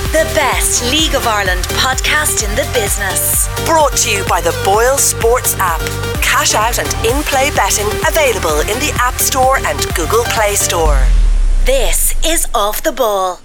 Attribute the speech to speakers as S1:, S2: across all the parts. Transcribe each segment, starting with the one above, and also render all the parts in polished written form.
S1: The best League of Ireland podcast in the business.
S2: Brought to you by the Boyle Sports app. Cash out and in-play betting available in the App Store and Google Play Store.
S1: This is Off the Ball.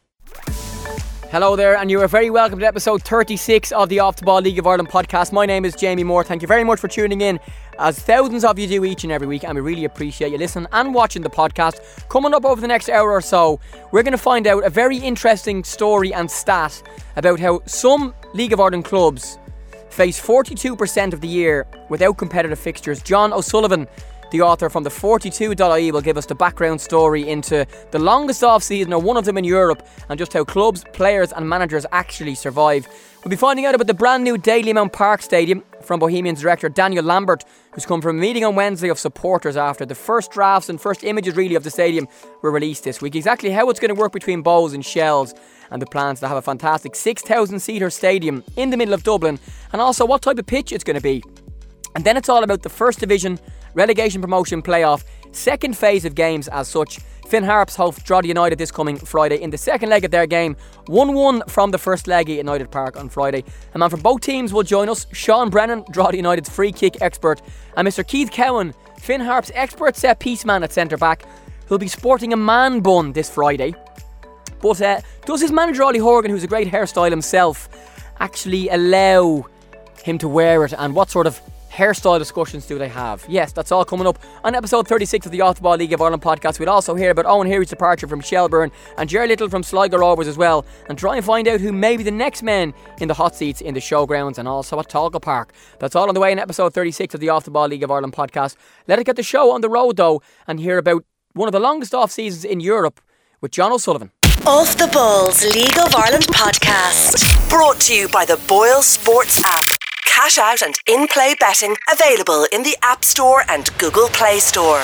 S3: Hello there, and you are very welcome to episode 36 of the Off the Ball League of Ireland podcast. My name is Jamie Moore. Thank you very much for tuning in, as thousands of you do each and every week, and we really appreciate you listening and watching the podcast. Coming up over the next hour or so, we're going to find out a very interesting story and stat about how some League of Ireland clubs face 42% of the year without competitive fixtures. John O'Sullivan, the author from the 42.ie, will give us the background story into the longest off-season, or one of them in Europe, and just how clubs, players and managers actually survive. We'll be finding out about the brand new Dalymount Park Stadium from Bohemians director Daniel Lambert, who's come from a meeting on Wednesday of supporters after the first drafts and first images really of the stadium were released this week. Exactly how it's going to work between Bohs and Shells, and the plans to have a fantastic 6,000-seater stadium in the middle of Dublin, and also what type of pitch it's going to be. And then it's all about the First Division relegation promotion playoff second phase of games as such. Finn Harps host Drogheda United this coming Friday in the second leg of their game, 1-1 from the first leg at United Park on Friday. A man from both teams will join us, Sean Brennan, Drogheda United's free kick expert, and Mr. Keith Cowan, Finn Harps' expert set piece man at centre back, who'll be sporting a man bun this Friday. But does his manager Ollie Horgan, who's a great hairstyle himself, actually allow him to wear it, and what sort of hairstyle discussions do they have? Yes, that's all coming up on episode 36 of the Off the Ball League of Ireland podcast. We'll also hear about Owen Heary's departure from Shelburne and Jerry Little from Sligo Rovers as well, and try and find out who may be the next men in the hot seats in the showgrounds and also at Talga Park. That's all on the way in episode 36 of the Off the Ball League of Ireland podcast. Let us get the show on the road though and hear about one of the longest off seasons in Europe with John O'Sullivan.
S1: Off the Ball's League of Ireland podcast.
S2: Brought to you by the Boyle Sports app. Cash out and in-play betting available in the App Store and Google Play Store.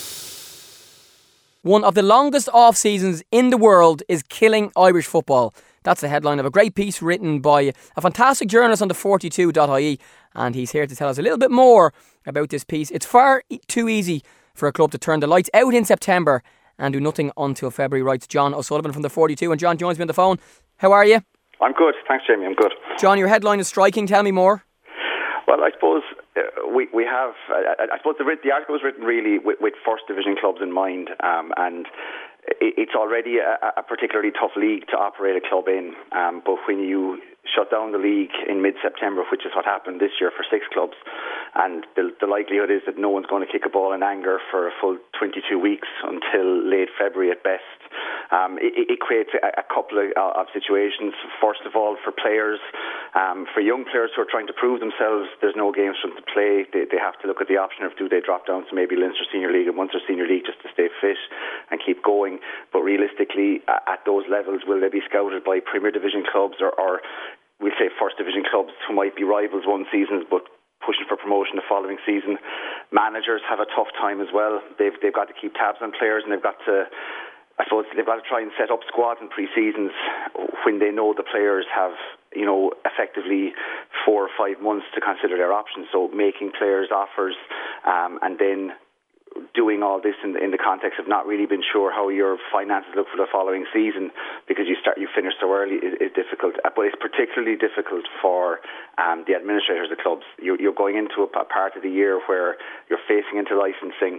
S3: One of the longest off seasons in the world is killing Irish football. That's the headline of a great piece written by a fantastic journalist on the 42.ie, and he's here to tell us a little bit more about this piece. It's far too easy for a club to turn the lights out in September and do nothing until February, writes John O'Sullivan from the 42. And John joins me on the phone. How are you?
S4: I'm good, thanks Jamie, I'm good.
S3: John, your headline is striking. Tell me more.
S4: Well, I suppose we have. I suppose the article was written really with First Division clubs in mind, and it's already a particularly tough league to operate a club in. But when you shut down the league in mid-September, which is what happened this year for 6 clubs, and the likelihood is that no one's going to kick a ball in anger for a full 22 weeks until late February at best. It creates a couple of situations. First of all, for players, for young players who are trying to prove themselves, there's no games for them to play. They have to look at the option of do they drop down to maybe Leinster Senior League and Munster Senior League just to stay fit and keep going. But realistically, at those levels, will they be scouted by Premier Division clubs or we'll say First Division clubs who might be rivals one season but pushing for promotion the following season? Managers have a tough time as well. They've got to keep tabs on players, and they've got to try and set up squads and pre-seasons when they know the players have, effectively 4 or 5 months to consider their options. So making players offers and then doing all this in the context of not really being sure how your finances look for the following season because you finish so early is difficult. But it's particularly difficult for the administrators of clubs. You're going into a part of the year where you're facing into licensing,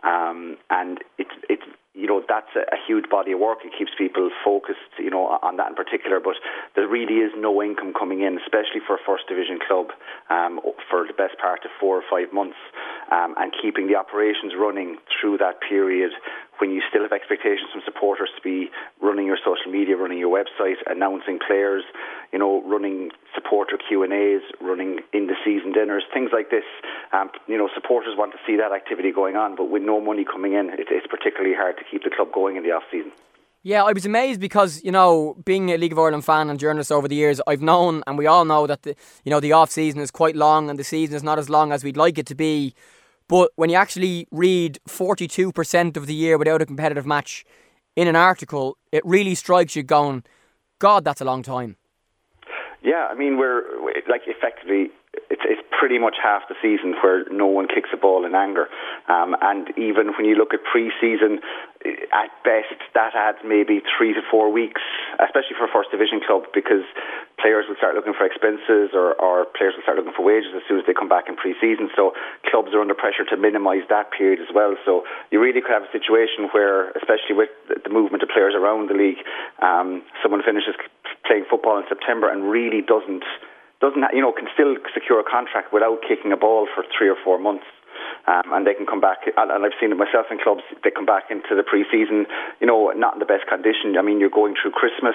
S4: and it's that's a huge body of work. It keeps people focused, on that in particular. But there really is no income coming in, especially for a First Division club, for the best part of 4 or 5 months, and keeping the operations running through that period when you still have expectations from supporters to be running your social media, running your website, announcing players, running supporter Q&As, running in-the-season dinners, things like this. Supporters want to see that activity going on, but with no money coming in, it's particularly hard to keep the club going in the off-season.
S3: Yeah, I was amazed because, being a League of Ireland fan and journalist over the years, I've known, and we all know that the off-season is quite long and the season is not as long as we'd like it to be. But when you actually read 42% of the year without a competitive match in an article, it really strikes you going, God, that's a long time.
S4: Yeah, I mean, we're effectively, it's pretty much half the season where no one kicks a ball in anger. And even when you look at pre-season, at best that adds maybe 3 to 4 weeks, especially for a first division club, because players will start looking for expenses or players will start looking for wages as soon as they come back in pre-season. So clubs are under pressure to minimise that period as well. So you really could have a situation where, especially with the movement of players around the league, someone finishes playing football in September and really doesn't can still secure a contract without kicking a ball for 3 or 4 months. And they can come back, and I've seen it myself in clubs, they come back into the pre-season, not in the best condition. I mean, you're going through Christmas,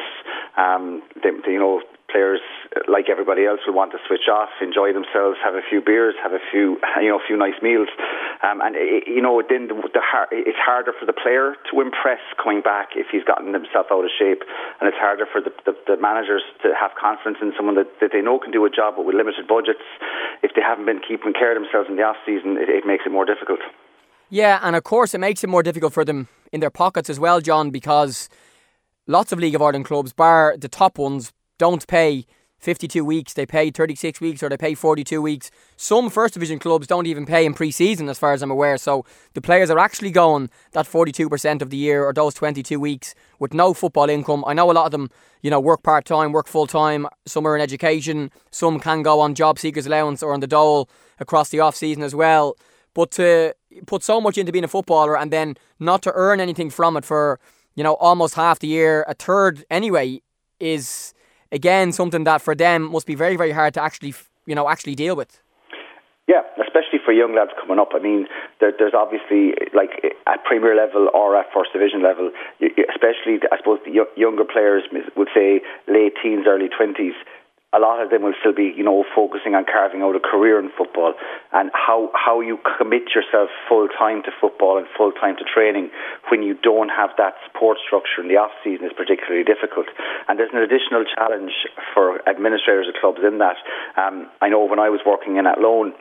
S4: players, like everybody else, will want to switch off, enjoy themselves, have a few beers, have a few nice meals. Then it's harder for the player to impress coming back if he's gotten himself out of shape, and it's harder for the managers to have confidence in someone that they know can do a job, but with limited budgets, if they haven't been keeping care of themselves in the off-season, it makes it more difficult.
S3: Yeah, and of course it makes it more difficult for them in their pockets as well, John, because lots of League of Ireland clubs, bar the top ones, don't pay 52 weeks, they pay 36 weeks or they pay 42 weeks. Some First Division clubs don't even pay in pre-season as far as I'm aware, so the players are actually going that 42% of the year or those 22 weeks with no football income. I know a lot of them, work part-time, work full-time, some are in education, some can go on job seekers allowance or on the dole across the off-season as well. But to put so much into being a footballer and then not to earn anything from it for, almost half the year, a third anyway, is again something that for them must be very, very hard to actually deal with.
S4: Yeah, especially for young lads coming up. I mean, there's obviously, like at Premier level or at First Division level, especially, I suppose, the younger players would say late teens, early 20s. A lot of them will still be, focusing on carving out a career in football, and how you commit yourself full time to football and full time to training when you don't have that support structure in the off season is particularly difficult. And there's an additional challenge for administrators of clubs in that. I know when I was working in Athlone,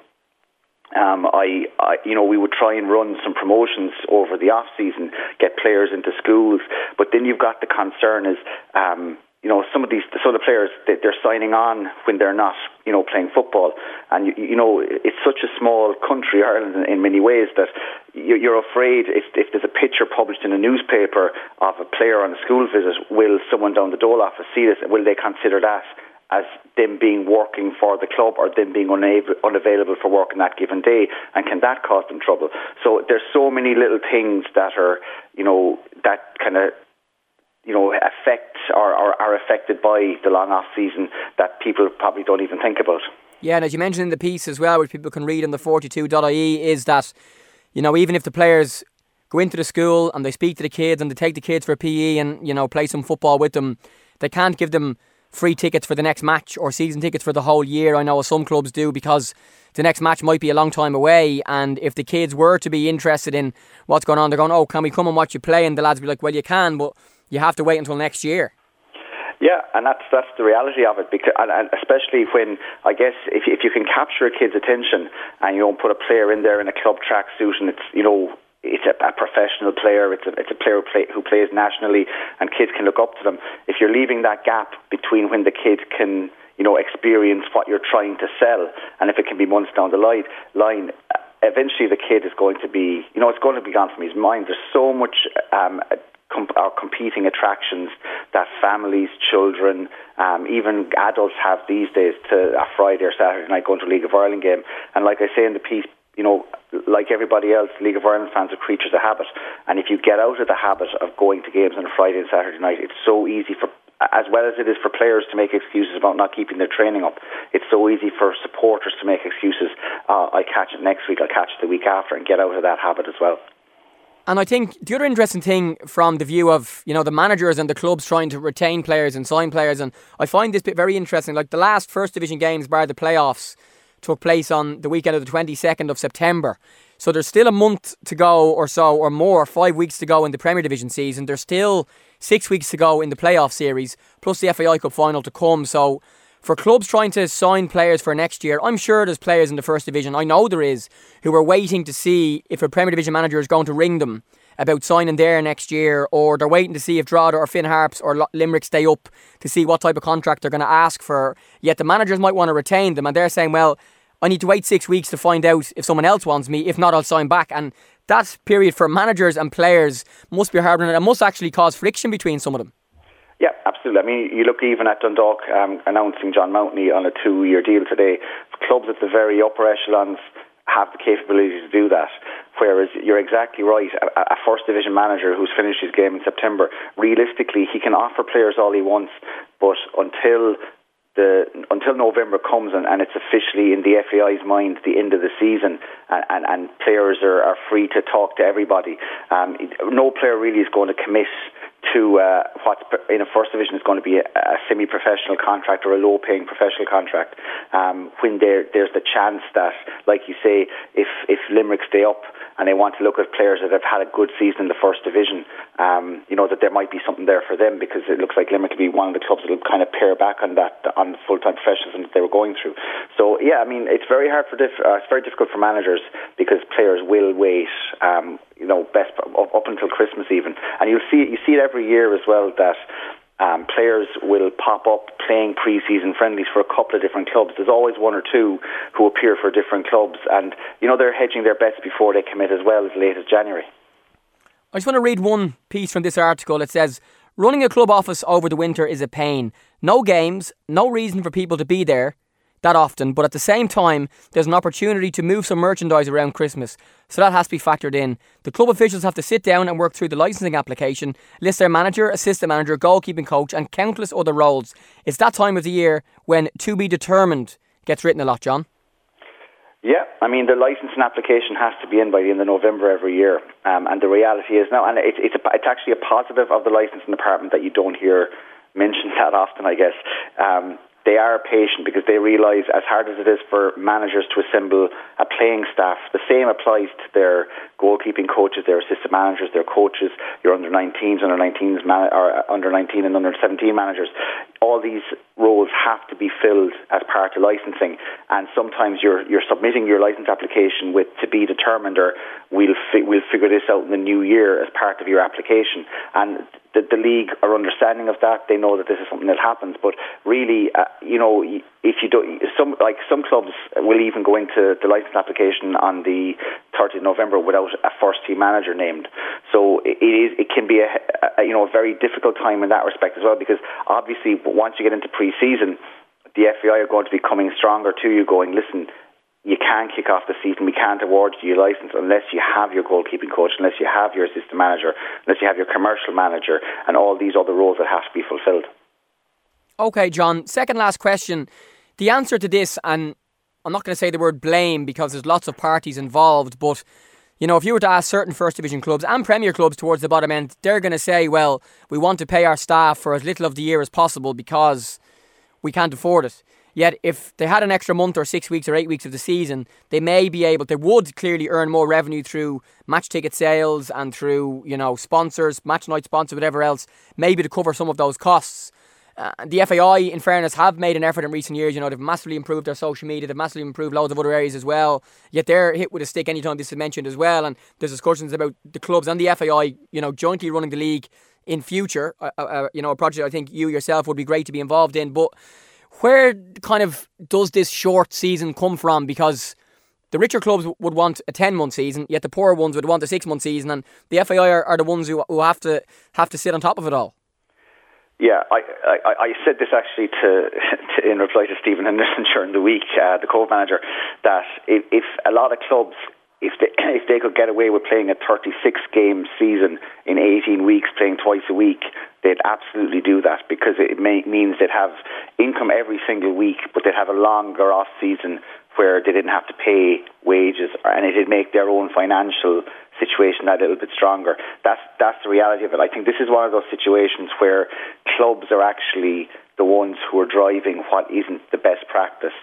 S4: we would try and run some promotions over the off season, get players into schools, but then you've got the concern is, some of the players, they're signing on when they're not, playing football. And, it's such a small country, Ireland, in many ways, that you're afraid if there's a picture published in a newspaper of a player on a school visit, will someone down the dole office see this? Will they consider that as them being working for the club or them being unavailable for work on that given day? And can that cause them trouble? So there's so many little things that are, that kind of, affect or are affected by the long off season that people probably don't even think about.
S3: Yeah, and as you mentioned in the piece as well, which people can read on the 42.ie, is that, even if the players go into the school and they speak to the kids and they take the kids for PE and, play some football with them, they can't give them free tickets for the next match or season tickets for the whole year. I know some clubs do, because the next match might be a long time away, and if the kids were to be interested in what's going on, they're going, can we come and watch you play? And the lads will be like, well, you can, but you have to wait until next year.
S4: Yeah, and that's the reality of it, because, and especially when, I guess, if you can capture a kid's attention and you don't put a player in there in a club tracksuit and it's a professional player, it's a player who plays nationally and kids can look up to them. If you're leaving that gap between when the kid can, experience what you're trying to sell, and if it can be months down the line, eventually the kid is going to be, it's going to be gone from his mind. There's so much competing attractions that families, children, even adults have these days to a Friday or Saturday night going to a League of Ireland game. And like I say in the piece, like everybody else, League of Ireland fans are creatures of habit. And if you get out of the habit of going to games on a Friday and Saturday night, it's so easy for, as well as it is for players to make excuses about not keeping their training up, it's so easy for supporters to make excuses. I'll catch it next week, I'll catch it the week after, and get out of that habit as well.
S3: And I think the other interesting thing from the view of, the managers and the clubs trying to retain players and sign players, and I find this bit very interesting, like the last First Division games, bar the playoffs, took place on the weekend of the 22nd of September. So there's still a month to go or so, or more, 5 weeks to go in the Premier Division season. There's still 6 weeks to go in the playoff series, plus the FAI Cup final to come. So for clubs trying to sign players for next year, I'm sure there's players in the First Division, I know there is, who are waiting to see if a Premier Division manager is going to ring them about signing there next year, or they're waiting to see if Drogheda or Finn Harps or Limerick stay up to see what type of contract they're going to ask for. Yet the managers might want to retain them, and they're saying, well, I need to wait 6 weeks to find out if someone else wants me. If not, I'll sign back. And that period for managers and players must be hard, and it must actually cause friction between some of them.
S4: Yeah, absolutely. I mean, you look even at Dundalk announcing John Mountney on a 2-year deal today. Clubs at the very upper echelons have the capability to do that. Whereas you're exactly right, a first division manager who's finished his game in September, realistically, he can offer players all he wants, but until November comes and it's officially in the FAI's mind the end of the season and players are free to talk to everybody, no player really is going to commit to what in a first division is going to be a semi-professional contract or a low-paying professional contract, when there's the chance that, like you say, if Limerick stay up and they want to look at players that have had a good season in the first division, that there might be something there for them, because it looks like Limerick will be one of the clubs that will kind of pare back on that, on the full-time professionalism that they were going through. So yeah, I mean, it's very hard it's very difficult for managers, because players will wait, best up until Christmas even, and you see it every year as well that players will pop up playing pre-season friendlies for a couple of different clubs. There's always one or two who appear for different clubs, and they're hedging their bets before they commit as well, as late as January.
S3: I just want to read one piece from this article. It says, running a club office over the winter is a pain. No games, no reason for people to be there that often, but at the same time, there's an opportunity to move some merchandise around Christmas, so that has to be factored in. The club officials have to sit down and work through the licensing application, list their manager, assistant manager, goalkeeping coach, and countless other roles. It's that time of the year when "to be determined" gets written a lot, John.
S4: Yeah, I mean, the licensing application has to be in by the end of November every year, and the reality is now, and it's actually a positive of the licensing department that you don't hear mentioned that often, I guess. They are patient because they realise, as hard as it is for managers to assemble a playing staff, the same applies to their goalkeeping coaches, their assistant managers, their coaches, your under-19s, or under-19 and under-17 managers. All these roles have to be filled as part of licensing, and sometimes you're submitting your license application with "to be determined" or we'll figure this out in the new year as part of your application, and the league are understanding of that. They know that this is something that happens, but really, if you don't, some clubs will even go into the license application on the 30th of November without a first team manager named. So it can be a very difficult time in that respect as well, because obviously once you get into pre-season, the FAI are going to be coming stronger to you, going, listen, you can't kick off the season, we can't award you your licence unless you have your goalkeeping coach, unless you have your assistant manager, unless you have your commercial manager, and all these other roles that have to be fulfilled. Okay,
S3: John, second last question. The answer to this, and I'm not going to say the word blame because there's lots of parties involved, but if you were to ask certain First Division clubs and Premier clubs towards the bottom end, they're going to say, well, we want to pay our staff for as little of the year as possible because we can't afford it. Yet if they had an extra month or 6 weeks or 8 weeks of the season, they would clearly earn more revenue through match ticket sales and through, sponsors, match night sponsors, whatever else, maybe to cover some of those costs. The FAI, in fairness, have made an effort in recent years. They've massively improved their social media, they've massively improved loads of other areas as well. Yet they're hit with a stick anytime this is mentioned as well. And there's discussions about the clubs and the FAI, jointly running the league in future. A project I think you yourself would be great to be involved in. But where kind of does this short season come from? Because the richer clubs would want a 10-month season, yet the poorer ones would want a 6-month season, and the FAI are the ones who have to sit on top of it all.
S4: Yeah, I said this actually in reply to Stephen Henderson during the week, the Cove manager, that if a lot of clubs, if they could get away with playing a 36-game season in 18 weeks, playing twice a week, they'd absolutely do that, because it means they'd have income every single week, but they'd have a longer off season where they didn't have to pay wages, and it'd make their own financial situation a little bit stronger. That's the reality of it. I think this is one of those situations where clubs are actually the ones who are driving what isn't the best practice.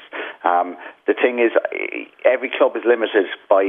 S4: The thing is, every club is limited by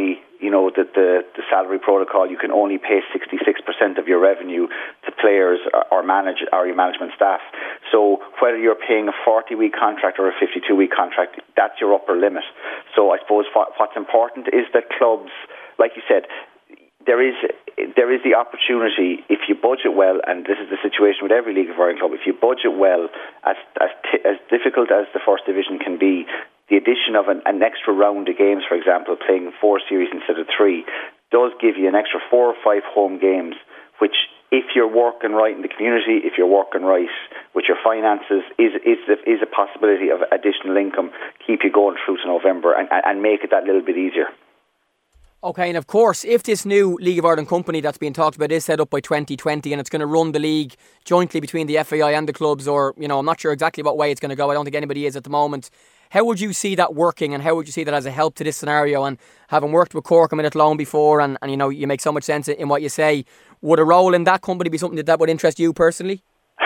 S4: the salary protocol. You can only pay 66% of your revenue to players or your management staff. So whether you're paying a 40-week contract or a 52-week contract, that's your upper limit. So I suppose what's important is that clubs, like you said, there is the opportunity, if you budget well, and this is the situation with every League of Ireland club, if you budget well, as difficult as the First Division can be, the addition of an extra round of games, for example, playing 4 series instead of 3, does give you an extra 4 or 5 home games, which, if you're working right in the community, if you're working right with your finances, is a possibility of additional income, keep you going through to November and make it that little bit easier.
S3: Okay, and of course, if this new League of Ireland company that's being talked about is set up by 2020 and it's going to run the league jointly between the FAI and the clubs, or, I'm not sure exactly what way it's going to go. I don't think anybody is at the moment. How would you see that working, and how would you see that as a help to this scenario? And having worked with Cork and Athlone before, and you make so much sense in what you say, would a role in that company be something that would interest you personally?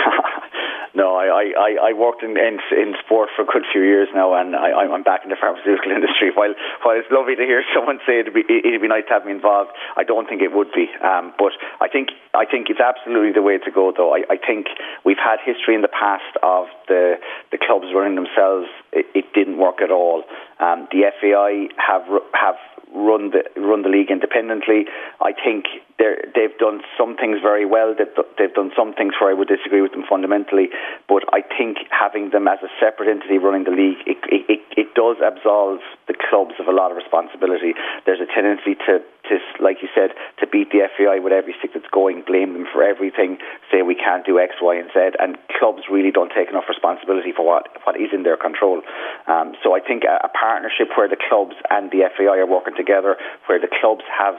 S4: No, I worked in sport for a good few years now, and I'm back in the pharmaceutical industry. While it's lovely to hear someone say it'd be nice to have me involved, I don't think it would be. But I think it's absolutely the way to go, though. I think we've had history in the past of the clubs running themselves. It didn't work at all. The FAI have run the league independently. I think they've done some things very well. They've done some things where I would disagree with them fundamentally. But I think having them as a separate entity running the league, it does absolve the clubs of a lot of responsibility. There's a tendency to, like you said, to beat the FAI with every stick that's going, blame them for everything, say we can't do X, Y and Z, and clubs really don't take enough responsibility for what is in their control. So I think a partnership where the clubs and the FAI are working together, where the clubs have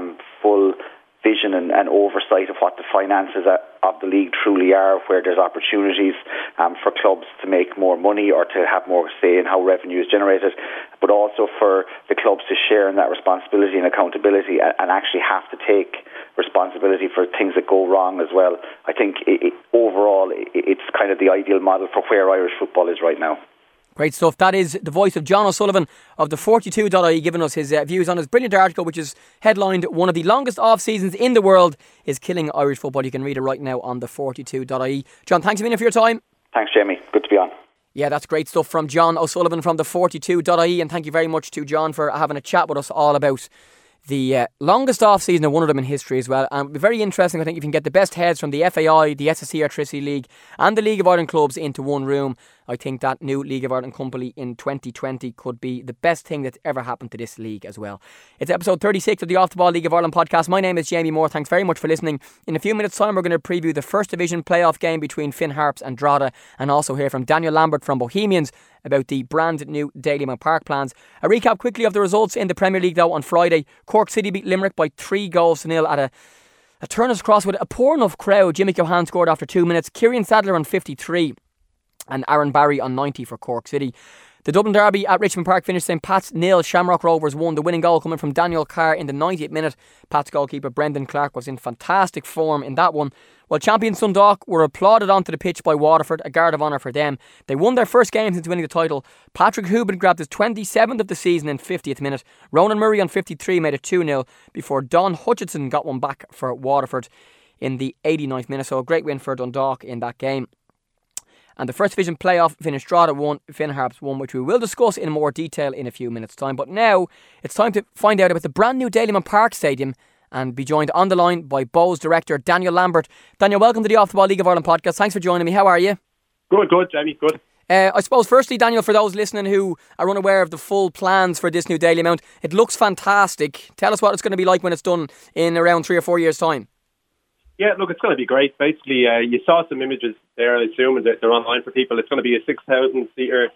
S4: full vision and oversight of what the finances of the league truly are, where there's opportunities for clubs to make more money or to have more say in how revenue is generated, but also for the clubs to share in that responsibility and accountability and actually have to take responsibility for things that go wrong as well. I think overall it's kind of the ideal model for where Irish football is right now.
S3: Great stuff. That is the voice of John O'Sullivan of the 42.ie giving us his views on his brilliant article, which is headlined "One of the longest off-seasons in the world is killing Irish football." You can read it right now on the 42.ie. John, thanks a million for your time.
S4: Thanks, Jamie. Good to be on.
S3: Yeah, that's great stuff from John O'Sullivan from the 42.ie, and thank you very much to John for having a chat with us all about the longest off-season, and one of them in history as well. And it'll be very interesting, I think, if you can get the best heads from the FAI, the SSE Electricity League and the League of Ireland clubs into one room. I think that new League of Ireland company in 2020 could be the best thing that's ever happened to this league as well. It's episode 36 of the Off the Ball League of Ireland podcast. My name is Jamie Moore. Thanks very much for listening. In a few minutes' time, we're going to preview the First Division playoff game between Finn Harps and Drogheda, and also hear from Daniel Lambert from Bohemians about the brand new Dalymount Park plans. A recap quickly of the results in the Premier League though. On Friday, Cork City beat Limerick by 3-0 at a Turner's Cross with a poor enough crowd. Jimmy Cohan scored after 2 minutes. Kieran Sadler on 53 and Aaron Barry on 90 for Cork City. The Dublin Derby at Richmond Park finished St Pat's 0, Shamrock Rovers 1. The winning goal coming from Daniel Carr in the 90th minute. Pat's goalkeeper Brendan Clark was in fantastic form in that one. While champions Dundalk were applauded onto the pitch by Waterford, a guard of honour for them. They won their first game since winning the title. Patrick Hubin grabbed his 27th of the season in 50th minute. Ronan Murray on 53 made it 2-0 before Don Hutchinson got one back for Waterford in the 89th minute. So a great win for Dundalk in that game. And the First Division playoff finished Drogheda 1, Finn Harps 1, which we will discuss in more detail in a few minutes' time. But now it's time to find out about the brand new Dalymount Park Stadium and be joined on the line by Bohs director Daniel Lambert. Daniel, welcome to the Off the Ball League of Ireland podcast. Thanks for joining me. How are you?
S5: Good, Jamie, good.
S3: I suppose firstly, Daniel, for those listening who are unaware of the full plans for this new Dalymount, it looks fantastic. Tell us what it's going to be like when it's done in around 3 or 4 years' time.
S5: Yeah, look, it's going to be great. Basically, you saw some images there, I assume, and they're online for people. It's going to be a 6,000-seater,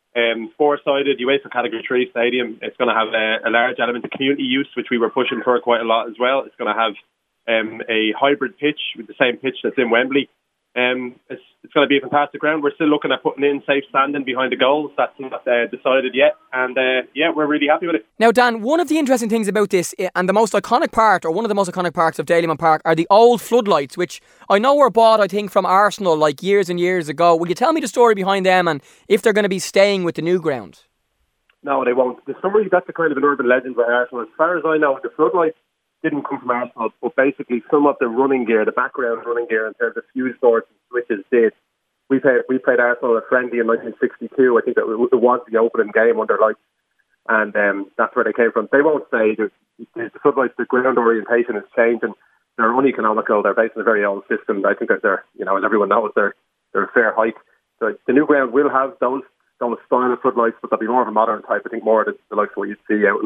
S5: four-sided UEFA Category 3 stadium. It's going to have a large element of community use, which we were pushing for quite a lot as well. It's going to have a hybrid pitch with the same pitch that's in Wembley. It's going to be a fantastic ground. We're still looking at putting in safe standing behind the goals. That's not decided yet. And we're really happy with it.
S3: Now, Dan, one of the interesting things about this, and the most iconic part, or one of the most iconic parts of Dalymount Park, are the old floodlights, which I know were bought, I think, from Arsenal like years and years ago. Will you tell me the story behind them and if they're going to be staying with the new ground?
S5: No, they won't. The story, that's a kind of an urban legend by Arsenal. As far as I know, the floodlights didn't come from Arsenal, but basically some of the running gear, the background running gear in terms of fuse boards and switches did. We played Arsenal a friendly in 1962. I think it was the opening game under lights, and that's where they came from. They won't stay. The floodlights, the ground orientation is changing. They're uneconomical. They're based on a very old system. I think that they're, as everyone knows, they're a fair hike. So the new ground will have those those style of floodlights, but they'll be more of a modern type. I think more of the likes of what you'd see out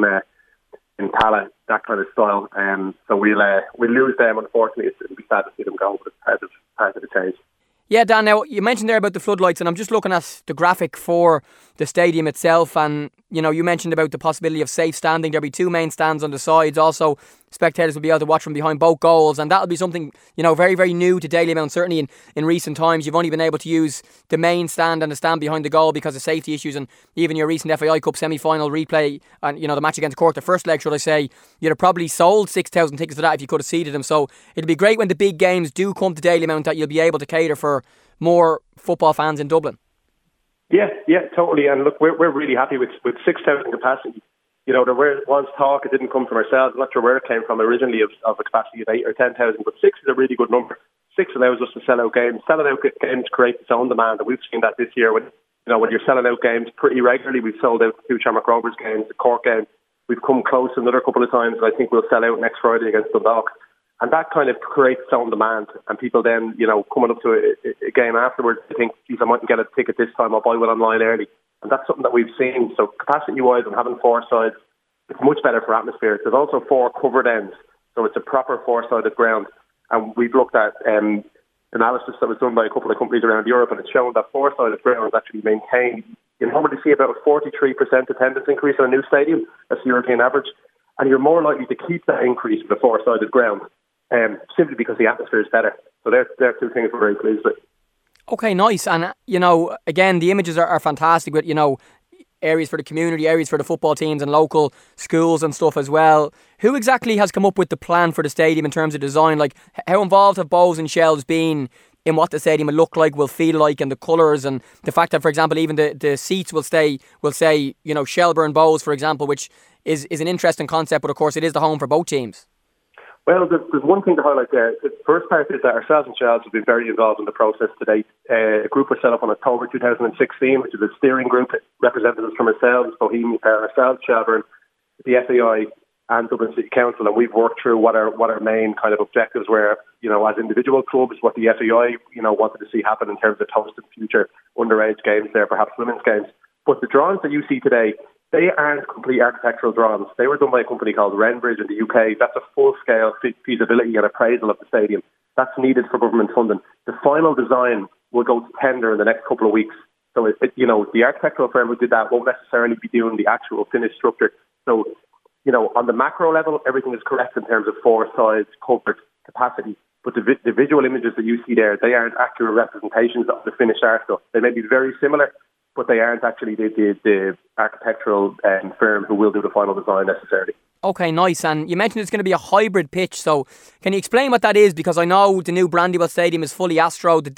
S5: in Tala, that kind of style. So we'll lose them, unfortunately. It'll be sad to see them go, but it's part of the change.
S3: Yeah, Dan, now you mentioned there about the floodlights, and I'm just looking at the graphic for the stadium itself, and you mentioned about the possibility of safe standing. There'll be 2 main stands on the sides. Also, spectators will be able to watch from behind both goals, and that'll be something very, very new to Dalymount. Certainly in recent times, you've only been able to use the main stand and the stand behind the goal because of safety issues, and even your recent FAI Cup semi-final replay and the match against Cork, the first leg, should I say, you'd have probably sold 6,000 tickets for that if you could have seated them. So it'll be great when the big games do come to Dalymount that you'll be able to cater for more football fans in Dublin.
S5: Yeah, totally. And look, we're really happy with 6,000 capacity. There was talk, it didn't come from ourselves. I'm not sure where it came from originally of a capacity of 8 or 10,000, but 6 is a really good number. 6 allows us to sell out games. Selling out games creates its own demand, and we've seen that this year when you're selling out games pretty regularly. We've sold out 2 Shamrock Rovers games, the Cork game. We've come close another couple of times, and I think we'll sell out next Friday against Dundalk. And that kind of creates its own demand, and people then, coming up to a game afterwards, they think, geez, I mightn't get a ticket this time, I'll buy one online early. And that's something that we've seen. So capacity-wise, and having 4 sides, it's much better for atmosphere. There's also 4 covered ends, so it's a proper 4-sided ground. And we've looked at analysis that was done by a couple of companies around Europe, and it's shown that 4-sided grounds actually maintain. You normally see about a 43% attendance increase in a new stadium. That's the European average. And you're more likely to keep that increase with a 4-sided ground. Simply because the atmosphere is better. So they're 2 things we're very pleased with.
S3: Okay, nice. And, again, the images are fantastic with, areas for the community, areas for the football teams and local schools and stuff as well. Who exactly has come up with the plan for the stadium in terms of design? Like, how involved have Bows and Shells been in what the stadium will look like, will feel like, and the colours, and the fact that, for example, even the seats will say, Shelbourne Bows, for example, which is an interesting concept, but of course it is the home for both teams.
S5: Well, there's one thing to highlight there. The first part is that ourselves and Shells have been very involved in the process to date. A group was set up on October 2016, which is a steering group, representatives from ourselves, Bohemian, ourselves, Shelbourne, the FAI and Dublin City Council, and we've worked through what our main kind of objectives were, as individual clubs, what the FAI, wanted to see happen in terms of hosting future underage games there, perhaps women's games. But the drawings that you see today, they aren't complete architectural drawings. They were done by a company called Renbridge in the UK. That's a full-scale feasibility and appraisal of the stadium. That's needed for government funding. The final design will go to tender in the next couple of weeks. So, the architectural firm who did that won't necessarily be doing the actual finished structure. So, on the macro level, everything is correct in terms of 4 sides, comfort, capacity. But the visual images that you see there, they aren't accurate representations of the finished article. They may be very similar, but they aren't actually the architectural firm who will do the final design necessarily. Okay, nice. And you mentioned it's going to be a hybrid pitch, so can you explain what that is? Because I know the new Brandywell Stadium is fully Astro, the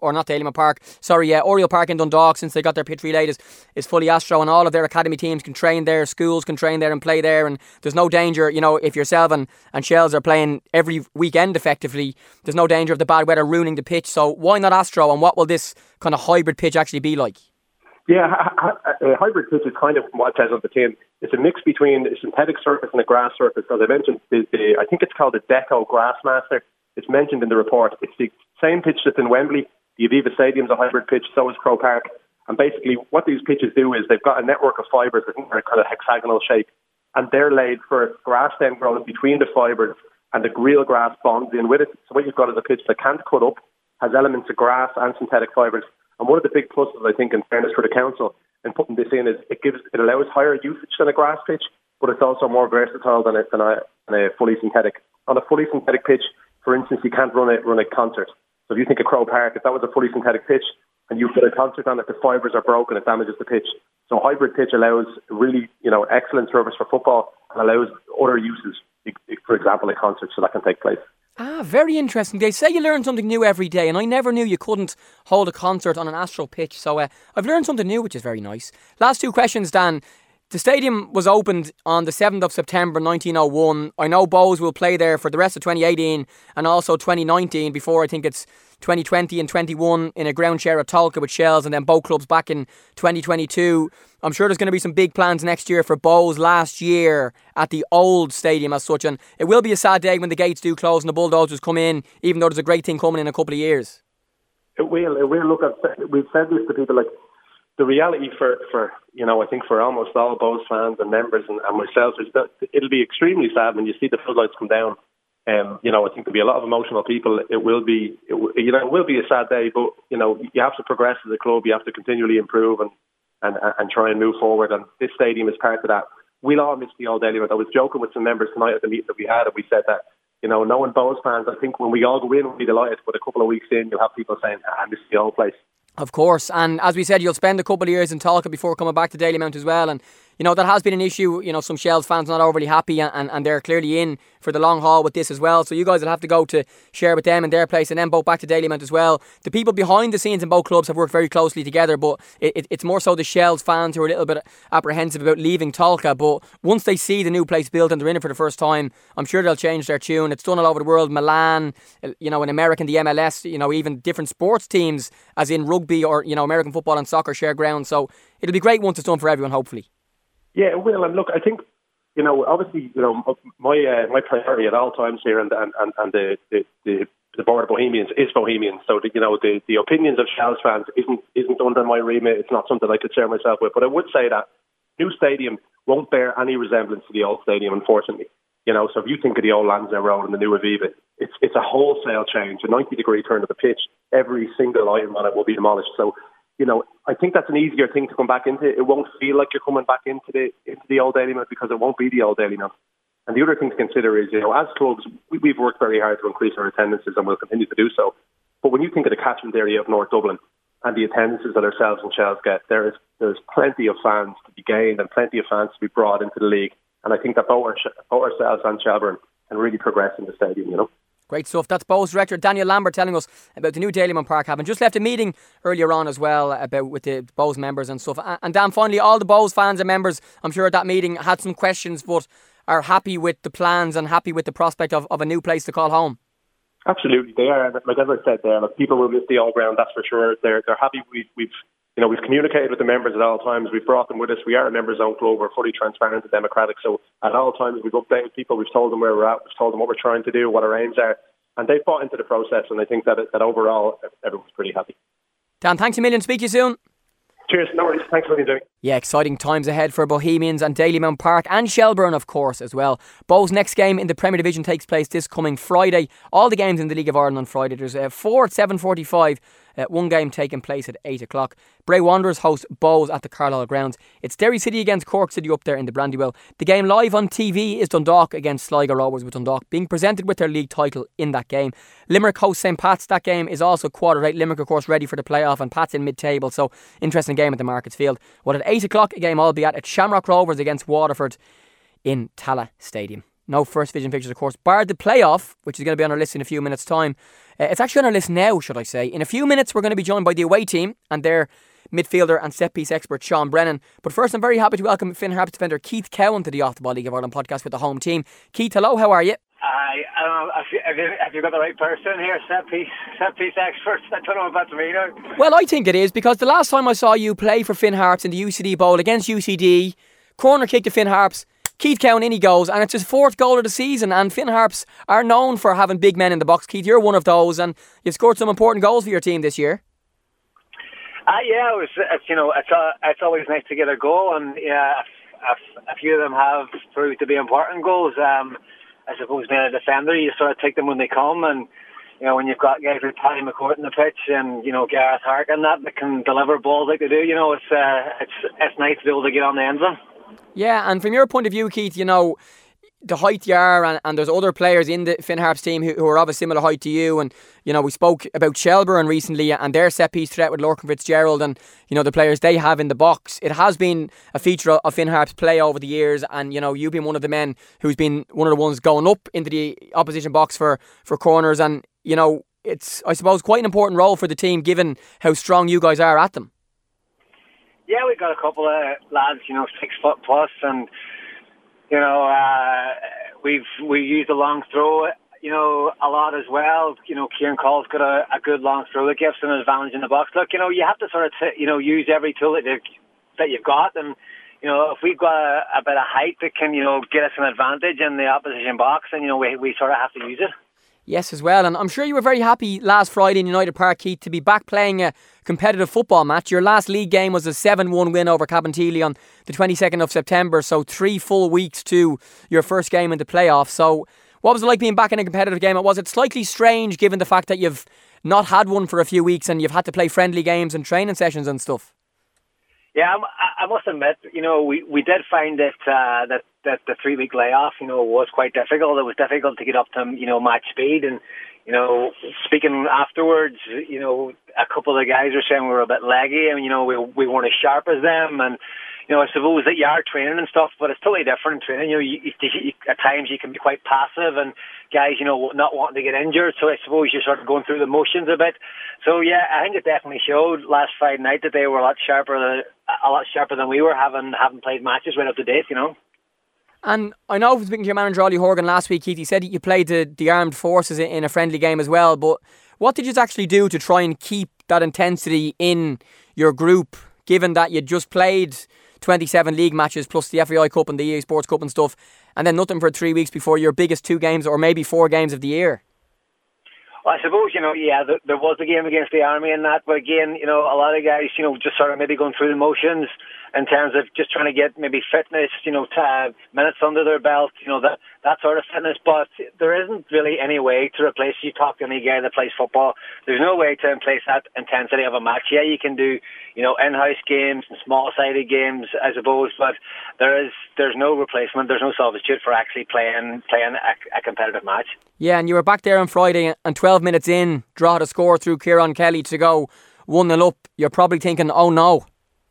S5: Oriel Park in Dundalk, since they got their pitch relaid, is fully Astro, and all of their academy teams can train there, schools can train there and play there, and there's no danger, if yourself and Shells are playing every weekend effectively, there's no danger of the bad weather ruining the pitch. So why not Astro, and what will this kind of hybrid pitch actually be like? Yeah, a hybrid pitch is kind of what it says on the tin. It's a mix between a synthetic surface and a grass surface. As I mentioned, I think it's called the Deco Grassmaster. It's mentioned in the report. It's the same pitch that's in Wembley. The Aviva Stadium's a hybrid pitch, so is Croke Park. And basically what these pitches do is they've got a network of fibres that are kind of hexagonal shape, and they're laid for grass then grows between the fibres, and the real grass bonds in with it. So what you've got is a pitch that can't cut up, has elements of grass and synthetic fibres. And one of the big pluses, I think, in fairness for the council in putting this in is it allows higher usage than a grass pitch, but it's also more versatile than a fully synthetic. On a fully synthetic pitch, for instance, you can't run a concert. So if you think of Croke Park, if that was a fully synthetic pitch and you put a concert on it, the fibres are broken, it damages the pitch. So a hybrid pitch allows really, excellent service for football and allows other uses, for example, a concert, so that can take place. Ah, very interesting. They say you learn something new every day, and I never knew you couldn't hold a concert on an Astro pitch, so I've learned something new, which is very nice. Last 2 questions, Dan. The stadium was opened on the 7th of September 1901. I know Bows will play there for the rest of 2018 and also 2019 before I think it's 2020 and 21 in a ground share at Tolka with Shells, and then both clubs back in 2022. I'm sure there's going to be some big plans next year for Bows last year at the old stadium as such, and it will be a sad day when the gates do close and the bulldozers come in, even though there's a great thing coming in a couple of years. It will. Look, we've said this to people, like, the reality for I think for almost all Bows fans and members and myself is that it'll be extremely sad when you see the floodlights come down. I think there'll be a lot of emotional people. It will be a sad day, but you have to progress as a club. You have to continually improve and try and move forward. And this stadium is part of that. We'll all miss the old Dalymount. I was joking with some members tonight at the meeting that we had, and we said that knowing Bows fans, I think when we all go in, we'll be delighted. But a couple of weeks in, you'll have people saying, "I miss the old place."
S3: Of course, and as we said, you'll spend a couple of years in Talca before coming back to Dalymount as well, and that has been an issue. Some Shells fans not overly happy, and they're clearly in for the long haul with this as well, so you guys will have to go to share with them in their place and then both back to Dalymount as well. The people behind the scenes in both clubs have worked very closely together, but it's more so the Shells fans who are a little bit apprehensive about leaving Talca, but once they see the new place built and they're in it for the first time, I'm sure they'll change their tune. It's done all over the world, Milan, in America, the MLS, even different sports teams as in rugby or American football and soccer share ground, so it'll be great once it's done for everyone, hopefully.
S5: Yeah, it will. And look, I think, obviously, my priority at all times here and the Board of Bohemians is Bohemians. So, the opinions of Shells fans isn't under my remit. It's not something I could share myself with. But I would say that new stadium won't bear any resemblance to the old stadium, unfortunately. So if you think of the old Lansdowne Road and the new Aviva, it's a wholesale change, a 90-degree turn of the pitch. Every single item on it will be demolished. So, I think that's an easier thing to come back into. It won't feel like you're coming back into the old Dalymount because it won't be the old Dalymount. And the other thing to consider is, as clubs, we've worked very hard to increase our attendances and we'll continue to do so. But when you think of the catchment area of North Dublin and the attendances that ourselves and Shells get, there's plenty of fans to be gained and plenty of fans to be brought into the league. And I think that both ourselves and Shelburne can really progress in the stadium,
S3: Great stuff. That's Bows Director Daniel Lambert telling us about the new Dalymount Park having just left a meeting earlier on as well with the Bows members and stuff. And Dan, finally, all the Bows fans and members, I'm sure at that meeting had some questions but are happy with the plans and happy with the prospect of a new place to call home.
S5: Absolutely, they are. Like as I said there, people will miss the old ground, that's for sure. They're happy. We've communicated with the members at all times. We've brought them with us. We are a members-owned club. We're fully transparent and democratic. So at all times, we've updated people. We've told them where we're at. We've told them what we're trying to do, what our aims are. And they've bought into the process. And I think that overall, everyone's pretty happy.
S3: Dan, thanks a million. Speak to you soon.
S5: Cheers. No worries. Thanks for what you're doing.
S3: Yeah, exciting times ahead for Bohemians and Dalymount Park and Shelburne, of course, as well. Bows' next game in the Premier Division takes place this coming Friday. All the games in the League of Ireland on Friday. There's 4 at 7:45. One game taking place at 8 o'clock. Bray Wanderers host Bows at the Carlisle Grounds. It's Derry City against Cork City up there in the Brandywell. The game live on TV is Dundalk against Sligo Rovers, with Dundalk being presented with their league title in that game. Limerick host St Pat's. That game is also 8:15. Limerick, of course, ready for the playoff, and Pat's in mid-table, so interesting game at the Markets Field. Well, at 8 o'clock, a game I'll be at Shamrock Rovers against Waterford in Tallaght Stadium. No First Division fixtures, of course, bar the playoff, which is going to be on our list in a few minutes' time. It's actually on our list now, should I say. In a few minutes, we're going to be joined by the away team and their midfielder and set-piece expert, Sean Brennan. But first, I'm very happy to welcome Finn Harps defender Keith Cowan to the Off the Ball League of Ireland podcast with the home team. Keith, hello, how are you?
S6: I don't know if you've got the right person here, set-piece expert. I don't know if that's me now.
S3: Well, I think it is, because the last time I saw you play for Finn Harps in the UCD Bowl against UCD, corner kick to Finn Harps, Keith Cowan in he goes, and it's his 4th goal of the season. And Finn Harps are known for having big men in the box. Keith, you're one of those, and you've scored some important goals for your team this year.
S6: Yeah, it's always nice to get a goal, and yeah, a few of them have proved to be important goals. I suppose being a defender, you sort of take them when they come, and when you've got guys like Paddy McCourt in the pitch and Gareth Harkin that can deliver balls like they do, it's nice to be able to get on the end of them.
S3: Yeah, and from your point of view, Keith, the height you are, and there's other players in the Finn Harps team who are of a similar height to you, and we spoke about Shelburne recently and their set piece threat with Lorcan Fitzgerald and the players they have in the box. It has been a feature of Finn Harps' play over the years, and you've been one of the men who's been one of the ones going up into the opposition box for corners, and it's, I suppose, quite an important role for the team given how strong you guys are at them.
S6: Yeah, we've got a couple of lads, 6 foot plus, and we use the long throw, a lot as well. Kieran Call's got a good long throw that gives an advantage in the box. Look, you have to sort of use every tool that you've got, and if we've got a bit of height that can get us an advantage in the opposition box, then we sort of have to use it.
S3: Yes, as well. And I'm sure you were very happy last Friday in United Park, Keith, to be back playing a competitive football match. Your last league game was a 7-1 win over Cabinteely on the 22nd of September, so 3 full weeks to your first game in the playoffs. So what was it like being back in a competitive game? Was it slightly strange given the fact that you've not had one for a few weeks and you've had to play friendly games and training sessions and stuff?
S6: Yeah, I must admit, we did find that the 3-week layoff, was quite difficult. It was difficult to get up to, match speed. And, speaking afterwards, a couple of the guys were saying we were a bit leggy and, we weren't as sharp as them. And, I suppose that you are training and stuff, but it's totally different training. At times you can be quite passive and guys, not wanting to get injured. So I suppose you're sort of going through the motions a bit. So yeah, I think it definitely showed last Friday night that they were a lot sharper than we were, having played matches right up to date,
S3: And I know from speaking to your manager Ollie Horgan last week, Keith, he said you played the armed forces in a friendly game as well. But what did you actually do to try and keep that intensity in your group, given that you just played 27 league matches plus the FAI Cup and the EA Sports Cup and stuff, and then nothing for 3 weeks before your biggest 2 games or maybe 4 games of the year?
S6: Well, I suppose, there was the game against the Army and that, but again, a lot of guys, just sort of maybe going through the motions in terms of just trying to get maybe fitness, minutes under their belt, that sort of fitness. But there isn't really any way to replace, you talk to any guy that plays football, there's no way to replace that intensity of a match. Yeah, you can do, in-house games and small-sided games, I suppose, but there's no replacement, there's no substitute for actually playing a competitive match.
S3: Yeah, and you were back there on Friday and 12 minutes in, Drogheda score through Kieran Kelly to go 1-0 up. You're probably thinking, oh no.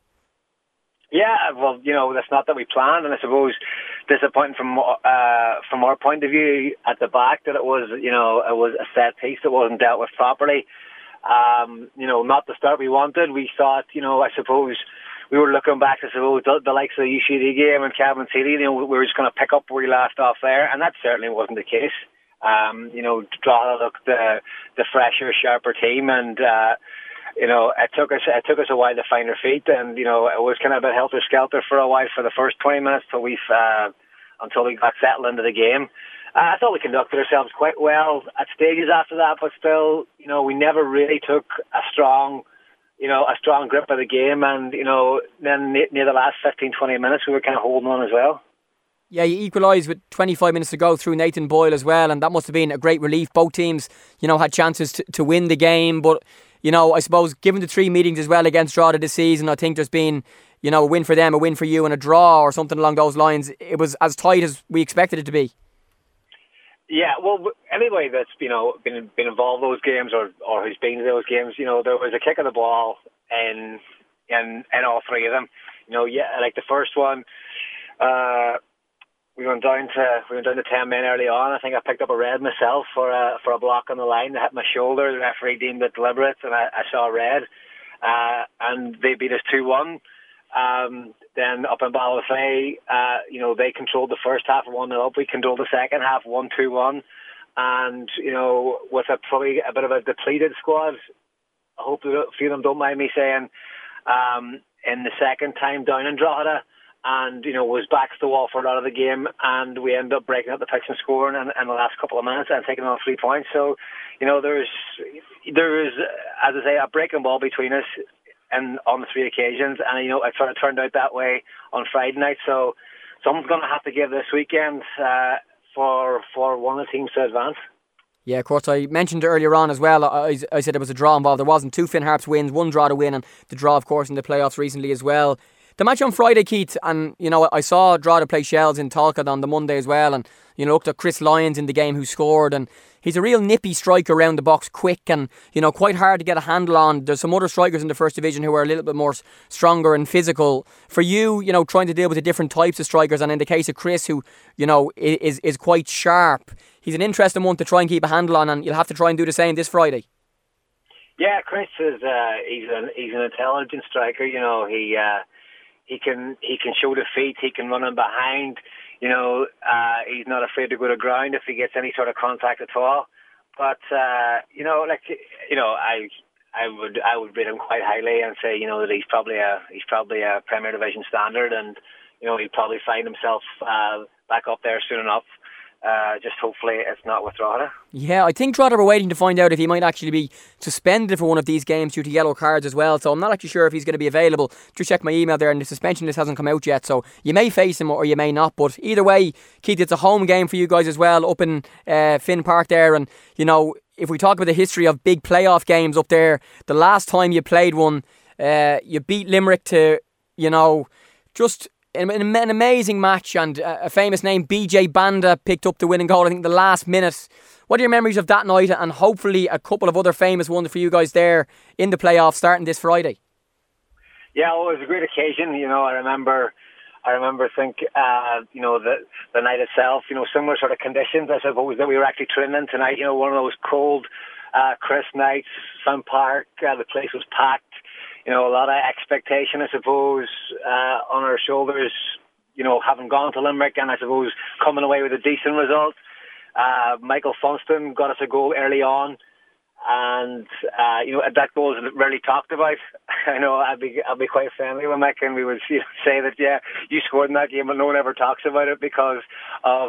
S6: Yeah, well, that's not that we planned, and I suppose disappointing from our point of view at the back that it was a set piece that wasn't dealt with properly. Not the start we wanted. We thought, I suppose we were looking back to the likes of the UCD game and Cabinteely, we were just going to pick up where we left off there, and that certainly wasn't the case. Drogheda looked the fresher, sharper team, and it took us a while to find our feet, and it was kind of a bit helter skelter for a while for the first 20 minutes until we got settled into the game. I thought we conducted ourselves quite well at stages after that, but still, we never really took a strong grip of the game, and then near the last 15-20 minutes we were kind of holding on as well.
S3: Yeah, you equalised with 25 minutes to go through Nathan Boyle as well, and that must have been a great relief. Both teams, had chances to win the game, but I suppose given the 3 meetings as well against Drogheda this season, I think there's been, a win for them, a win for you, and a draw or something along those lines. It was as tight as we expected it to be. Yeah,
S6: well, anybody that's been involved in those games or who's been to those games, there was a kick of the ball in all 3 of them. Like the first one, we went down to 10 men early on. I think I picked up a red myself for a block on the line that hit my shoulder. The referee deemed it deliberate, and I saw red. And they beat us 2-1. Then up in Ballafay, they controlled the first half 1-0 up. We controlled the second half 1-2-1. And, with probably a bit of a depleted squad, I hope a few of them don't mind me saying, in the second time down in Drogheda, and, was back to the wall for a lot of the game, and we ended up breaking up the pitch and scoring in the last couple of minutes and taking on 3 points. So, there was, as I say, a breaking ball between us and on the 3 occasions, and it sort of turned out that way on Friday night. So someone's going to have to give this weekend for one of the teams to advance.
S3: Yeah, of course. I mentioned earlier on as well, I said there was a draw involved. There wasn't. 2 Finn Harps wins, 1 draw to win, and the draw, of course, in the playoffs recently as well. The match on Friday, Keith, and I saw Drogheda play Shells in Talcott on the Monday as well, and looked at Chris Lyons in the game who scored, and he's a real nippy striker around the box, quick and quite hard to get a handle on. There's some other strikers in the First Division who are a little bit more stronger and physical. For you, trying to deal with the different types of strikers, and in the case of Chris, who is quite sharp, he's an interesting one to try and keep a handle on, and you'll have to try and do the same this Friday.
S6: Yeah, Chris is he's an intelligent striker. He can show the feet. He can run in behind. He's not afraid to go to ground if he gets any sort of contact at all. But I would rate him quite highly and say that he's probably a Premier Division standard, and he'd probably find himself back up there soon enough. just hopefully it's not with Drogheda.
S3: Yeah, I think Drogheda were waiting to find out if he might actually be suspended for one of these games due to yellow cards as well. So I'm not actually sure if he's going to be available. Just check my email there, and the suspension list hasn't come out yet. So you may face him or you may not. But either way, Keith, it's a home game for you guys as well up in Finn Park there. And, you know, if we talk about the history of big playoff games up there, the last time you played one, you beat Limerick to, you know, just an amazing match, and a famous name, BJ Banda, picked up the winning goal, I think, the last minute. What are your memories of that night, and hopefully a couple of other famous ones for you guys there in the playoffs starting this Friday?
S6: Yeah, well, it was a great occasion. You know, I remember you know, the night itself, you know, similar sort of conditions, I suppose, that we were actually training tonight. You know, one of those cold, crisp nights, Finn Park, the place was packed. You know, a lot of expectation, I suppose, on our shoulders, you know, having gone to Limerick and I suppose coming away with a decent result. Michael Funston got us a goal early on, and you know, that goal is rarely talked about. I know I'll be quite friendly with Mick, and we would say that, yeah, you scored in that game, but no one ever talks about it because of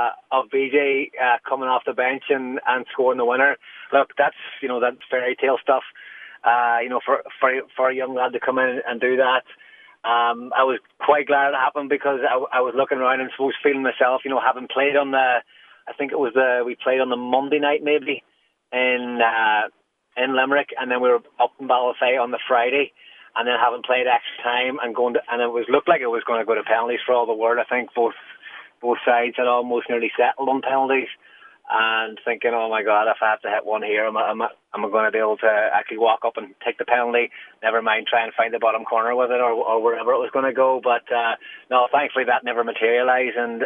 S6: BJ coming off the bench and scoring the winner. Look, that's, you know, that's fairy tale stuff. You know, for a young lad to come in and do that. I was quite glad it happened because I was looking around and suppose feeling myself, you know, having played on we played on the Monday night maybe in Limerick, and then we were up in Ballafay on the Friday, and then having played extra time and looked like it was going to go to penalties for all the world. I think both sides had almost nearly settled on penalties. And thinking, oh my God, if I have to hit one here, am I going to be able to actually walk up and take the penalty? Never mind try and find the bottom corner with it or wherever it was going to go. But no, thankfully that never materialised, and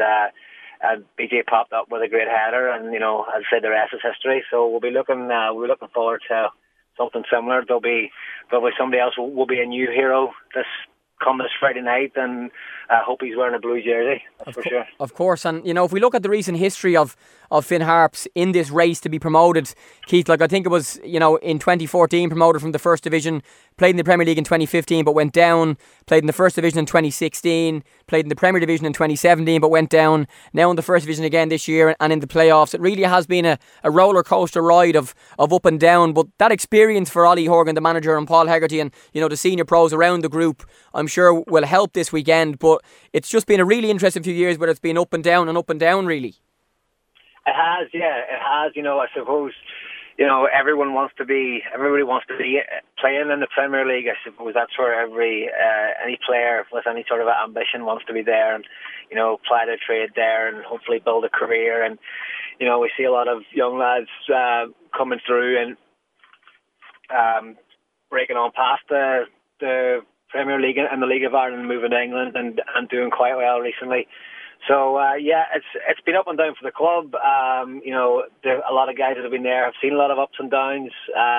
S6: BJ popped up with a great header, and, you know, I'd say the rest is history. So we'll be looking forward to something similar. There'll be somebody else will be a new hero this Friday night, and I hope he's wearing a blue jersey, that's for sure. Of
S3: course, and, you know, if we look at the recent history of Finn Harps in this race to be promoted, Keith, like I think it was, you know, in 2014 promoted from the First Division, played in the Premier League in 2015 but went down, played in the First Division in 2016, played in the Premier Division in 2017 but went down, now in the First Division again this year and in the playoffs. It really has been a roller coaster ride of up and down, but that experience for Ollie Horgan, the manager, and Paul Hegarty and, you know, the senior pros around the group, I'm sure will help this weekend. But it's just been a really interesting few years where it's been up and down really.
S6: It has, yeah, it has. You know, I suppose, you know, everybody wants to be playing in the Premier League. I suppose that's where any player with any sort of ambition wants to be there, and, you know, apply their trade there and hopefully build a career. And, you know, we see a lot of young lads coming through and breaking on past the Premier League and the League of Ireland, moving to England and doing quite well recently. So yeah, it's been up and down for the club. You know, there are a lot of guys that have been there. I've seen a lot of ups and downs.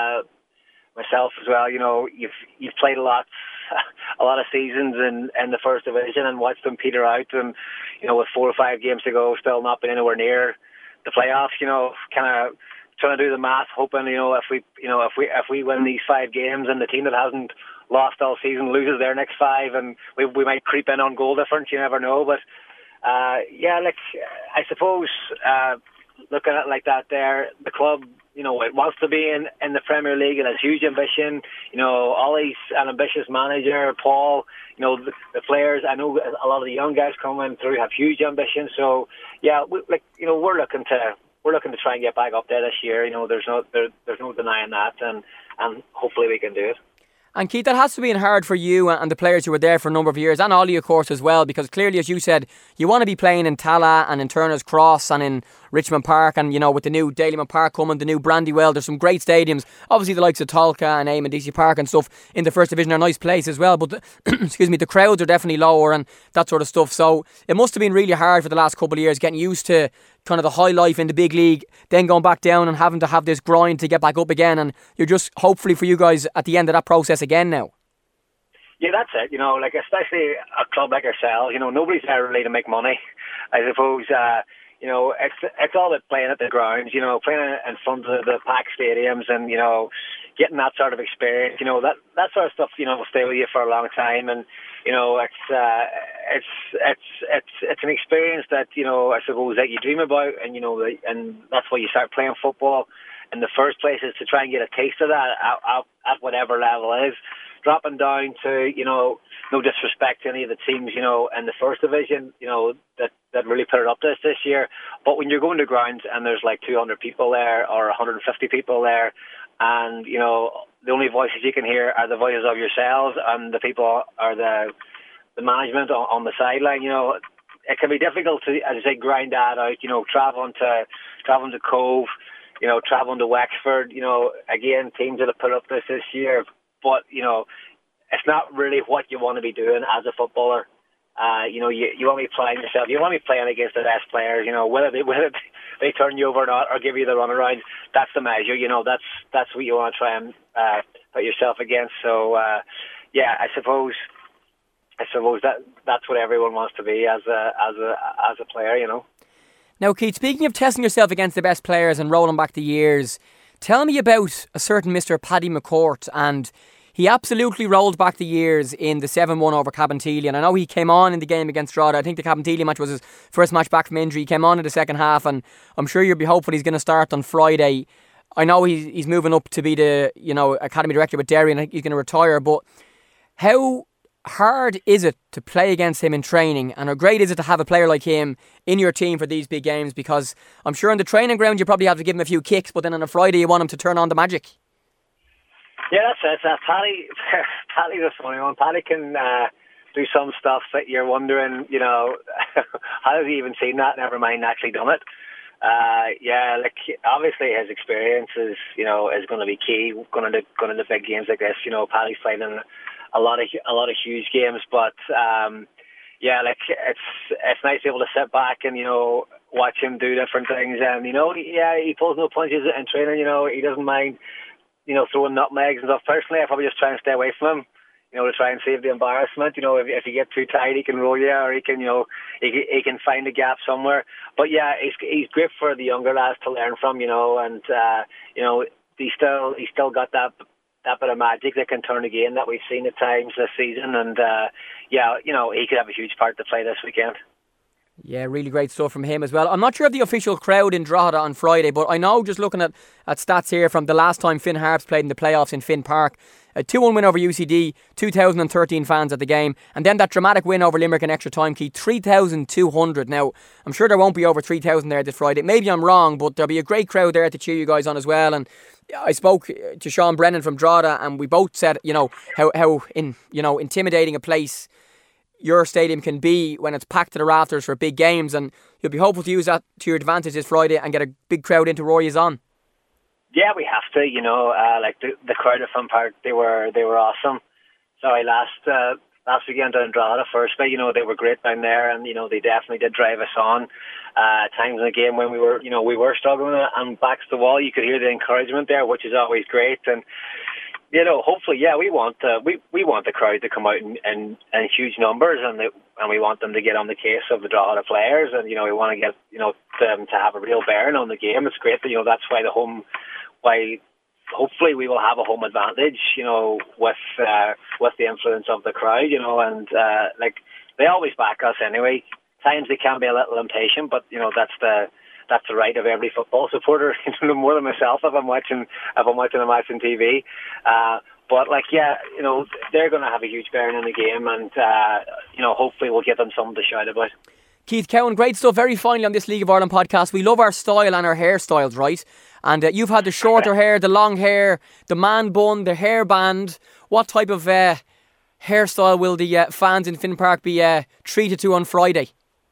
S6: Myself as well. You know, you've played a lot of seasons in the First Division and watched them peter out. And, you know, with 4 or 5 games to go, still not been anywhere near the playoffs. You know, kind of trying to do the math, hoping, you know, if we win these 5 games and the team that hasn't lost all season loses their next 5, and we might creep in on goal difference. You never know, but. Yeah, like, I suppose, looking at it like that there, the club, you know, it wants to be in the Premier League and has huge ambition. You know, Ollie's an ambitious manager, Paul, you know, the players, I know a lot of the young guys coming through have huge ambition. So, yeah, we're looking to try and get back up there this year. You know, there's no denying that, and hopefully we can do it.
S3: And Keith, that has to be hard for you and the players who were there for a number of years, and Ollie, of course, as well, because clearly, as you said, you want to be playing in Tala and in Turner's Cross and in Richmond Park, and, you know, with the new Dalymount Park coming, the new Brandywell, there's some great stadiums. Obviously, the likes of Tolka and Eamon DC Park and stuff in the First Division are a nice place as well, but the crowds are definitely lower and that sort of stuff. So it must have been really hard for the last couple of years getting used to kind of the high life in the big league, then going back down and having to have this grind to get back up again. And you're just hopefully for you guys at the end of that process again now.
S6: Yeah, that's it. You know, like, especially a club like ourselves, you know, nobody's there really to make money. I suppose, you know, it's all about playing at the grounds, you know, playing in front of the packed stadiums, and, you know, getting that sort of experience, that sort of stuff, will stay with you for a long time. And it's an experience that I suppose that you dream about, and and that's why you start playing football in the first place, is to try and get a taste of that at whatever level it is. Dropping down to, no disrespect to any of the teams, in the first division, that really put it up to us this year. But when you're going to grounds and there's like 200 people there or 150 people there, and, the only voices you can hear are the voices of yourselves, and the people are the management on the sideline, it can be difficult to, as I say, grind that out, traveling to Cove, traveling to Wexford, again, teams that have put up this year. But, it's not really what you want to be doing as a footballer. You want to be playing yourself. You want to be playing against the best players, whether they turn you over or not or give you the runaround. That's the measure, that's what you want to try and put yourself against. So, I suppose that's what everyone wants to be as a player,
S3: Now, Keith, speaking of testing yourself against the best players and rolling back the years, tell me about a certain Mr. Paddy McCourt. And he absolutely rolled back the years in the 7-1 over Cabinteely. And I know he came on in the game against Drogheda. I think the Cabinteely match was his first match back from injury. He came on in the second half, and I'm sure you'll be hopeful he's going to start on Friday. I know he's moving up to be the academy director with Derry, and I think he's going to retire. But how hard is it to play against him in training, and how great is it to have a player like him in your team for these big games? Because I'm sure on the training ground you probably have to give him a few kicks, but then on a Friday you want him to turn on the magic.
S6: Yeah, that's it. Paddy's a funny one. Paddy can do some stuff that you're wondering, how has he even seen that? Never mind actually done it. Obviously his experience is going to be key going into big games like this. Paddy's playing in a lot of huge games, but it's nice to be able to sit back and watch him do different things, and he pulls no punches in training. He doesn't mind throwing nutmegs and stuff. Personally, I probably just try and stay away from him, to try and save the embarrassment. If you get too tight, he can roll you, or he can he can find a gap somewhere. But he's great for the younger lads to learn from, and he's still got that bit of magic that can turn a game that we've seen at times this season, and he could have a huge part to play this weekend.
S3: Yeah, really great stuff from him as well. I'm not sure of the official crowd in Drogheda on Friday, but I know, just looking at stats here, from the last time Finn Harps played in the playoffs in Finn Park, a 2-1 win over UCD, 2,013 fans at the game, and then that dramatic win over Limerick in extra time key, 3,200. Now, I'm sure there won't be over 3,000 there this Friday. Maybe I'm wrong, but there'll be a great crowd there to cheer you guys on as well. And I spoke to Sean Brennan from Drogheda, and we both said, how intimidating a place your stadium can be when it's packed to the rafters for big games, and you'll be hopeful to use that to your advantage this Friday and get a big crowd into Rory is on.
S6: Yeah, we have to. The crowd at Finn Park, they were awesome. Sorry, last weekend down in Drogheda, firstly, they were great down there, and they definitely did drive us on. Times in the game when we were struggling, and backs to the wall, you could hear the encouragement there, which is always great. And hopefully, we want the crowd to come out in huge numbers, and we want them to get on the case of the Drogheda players, and we want to get them to have a real bearing on the game. It's great that that's why hopefully we will have a home advantage, with the influence of the crowd, and they always back us anyway. Times they can be a little impatient, but that's the right of every football supporter, more than myself if I'm watching a match on TV. But they're going to have a huge bearing in the game, and hopefully we'll give them something to shout about.
S3: Keith Cowan, great stuff. Very finally on this League of Ireland podcast, we love our style and our hairstyles, right? And you've had the shorter hair, the long hair, the man bun, the hairband. What type of hairstyle will the fans in Finn Park be treated to on Friday?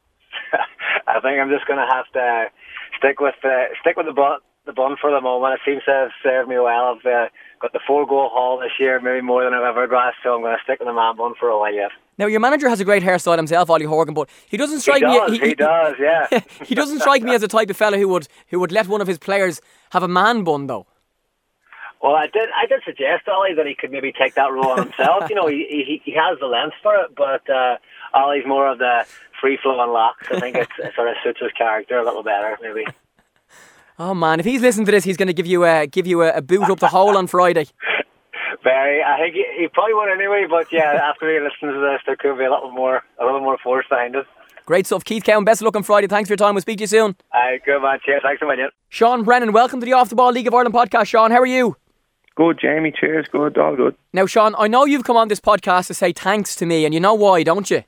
S6: I think I'm just going to have to stick with the bun for the moment. It seems to have served me well. I've got the 4-goal haul this year, maybe more than I've ever had, so I'm going to stick with the man bun for a while yet. Now, your manager has a great hairstyle himself, Ollie Horgan, but he doesn't strike me. He does, yeah.
S3: He doesn't strike me as the type of fella who would let one of his players have a man bun, though.
S6: Well, I did suggest, Ollie, that he could maybe take that role on himself. He has the length for it, but Ollie's more of the free-flowing locks. I think it sort of suits his character a little better, maybe.
S3: Oh man, if he's listening to this, he's going to give you a boot up the hole on Friday.
S6: Very. I think he probably won't anyway. But yeah, after he listens to this, there could be a little more force behind it.
S3: Great stuff, Keith Cowan. Best of luck on Friday. Thanks for your time. We'll speak to you soon.
S6: Good man. Cheers. Thanks so much.
S3: Sean Brennan, welcome to the Off the Ball League of Ireland podcast. Sean, how are you?
S7: Good, Jamie. Cheers. Good. All good.
S3: Now, Sean, I know you've come on this podcast to say thanks to me, and you know why, don't you?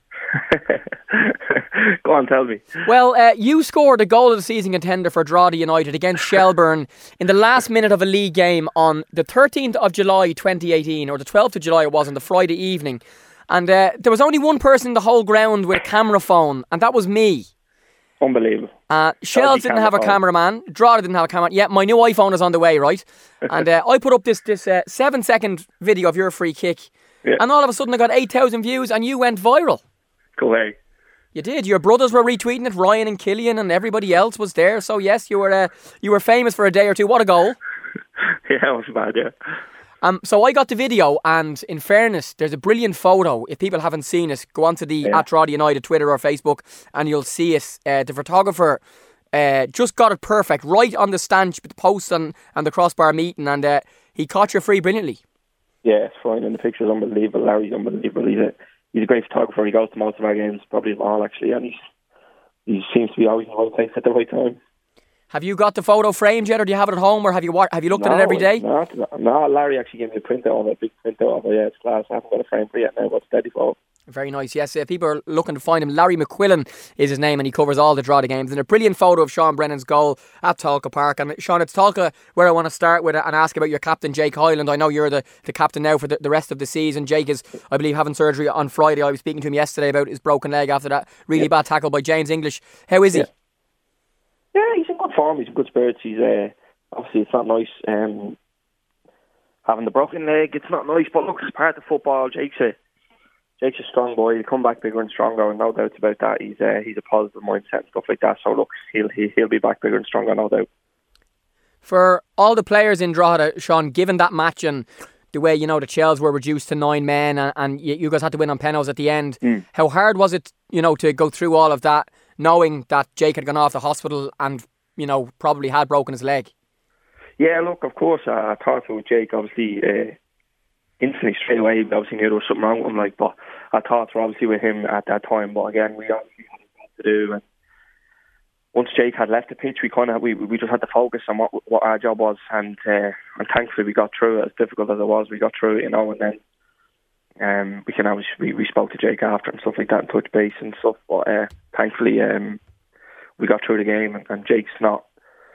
S7: Go on, tell me.
S3: Well, you scored a goal of the season contender for Drogheda United against Shelbourne in the last minute of a league game on the 13th of July 2018, or the 12th of July it was, on the Friday evening. And there was only one person in the whole ground with a camera phone, and that was me.
S7: Unbelievable.
S3: Shells didn't have a cameraman. Drogheda didn't have a cameraman. Yeah, my new iPhone is on the way, right? And I put up this 7-second video of your free kick, and all of a sudden I got 8,000 views, and you went viral.
S7: Go away.
S3: You did. Your brothers were retweeting it. Ryan and Killian and everybody else was there. So yes, you were famous for a day or two. What a goal!
S7: Yeah, it was bad. Yeah.
S3: So I got the video, and in fairness, there's a brilliant photo. If people haven't seen it, go onto the at Drogheda United Twitter or Facebook, and you'll see it. The photographer just got it perfect, right on the stanch, the post and the crossbar meeting, and he caught your free brilliantly.
S7: Yeah, it's fine, and the picture's unbelievable. Larry's unbelievable. He's a great photographer. He goes to most of our games, probably all actually, and he seems to be always in the right place at the right time.
S3: Have you got the photo framed yet, or do you have it at home, or have you looked at it every day?
S7: No, Larry actually gave me a printout of it, a big printout of it. Yeah, it's class. I haven't got a frame for it yet now, but steady photo.
S3: Very nice, yes. People are looking to find him. Larry McQuillan is his name, and he covers all the Drogheda games. And a brilliant photo of Sean Brennan's goal at Tolka Park. And Sean, it's Tolka where I want to start with and ask about your captain, Jake Hyland. I know you're the captain now for the rest of the season. Jake is, I believe, having surgery on Friday. I was speaking to him yesterday about his broken leg after that really bad tackle by James English. How is he?
S7: Yeah, he's in good form. He's in good spirits. He's obviously, it's not nice having the broken leg. It's not nice, but look, it's part of football. Jake's a strong boy. He'll come back bigger and stronger, and no doubts about that. He's a positive mindset and stuff like that. So look, he'll be back bigger and stronger, no doubt. For all the players in Drogheda, Sean, given that match and the way the Chels were reduced to 9 men, and you guys had to win on penalties at the end, how hard was it, to go through all of that, knowing that Jake had gone off to hospital and probably had broken his leg? Yeah, look, of course, I talked with Jake, obviously. Instantly straight away, obviously knew there was something wrong with him, but our thoughts were obviously with him at that time. But again, we obviously had things to do, and once Jake had left the pitch, we just had to focus on what our job was, and thankfully we got through it. As difficult as it was, we got through it, and then we spoke to Jake after and stuff like that, and touch base and stuff. But thankfully, we got through the game, and Jake's not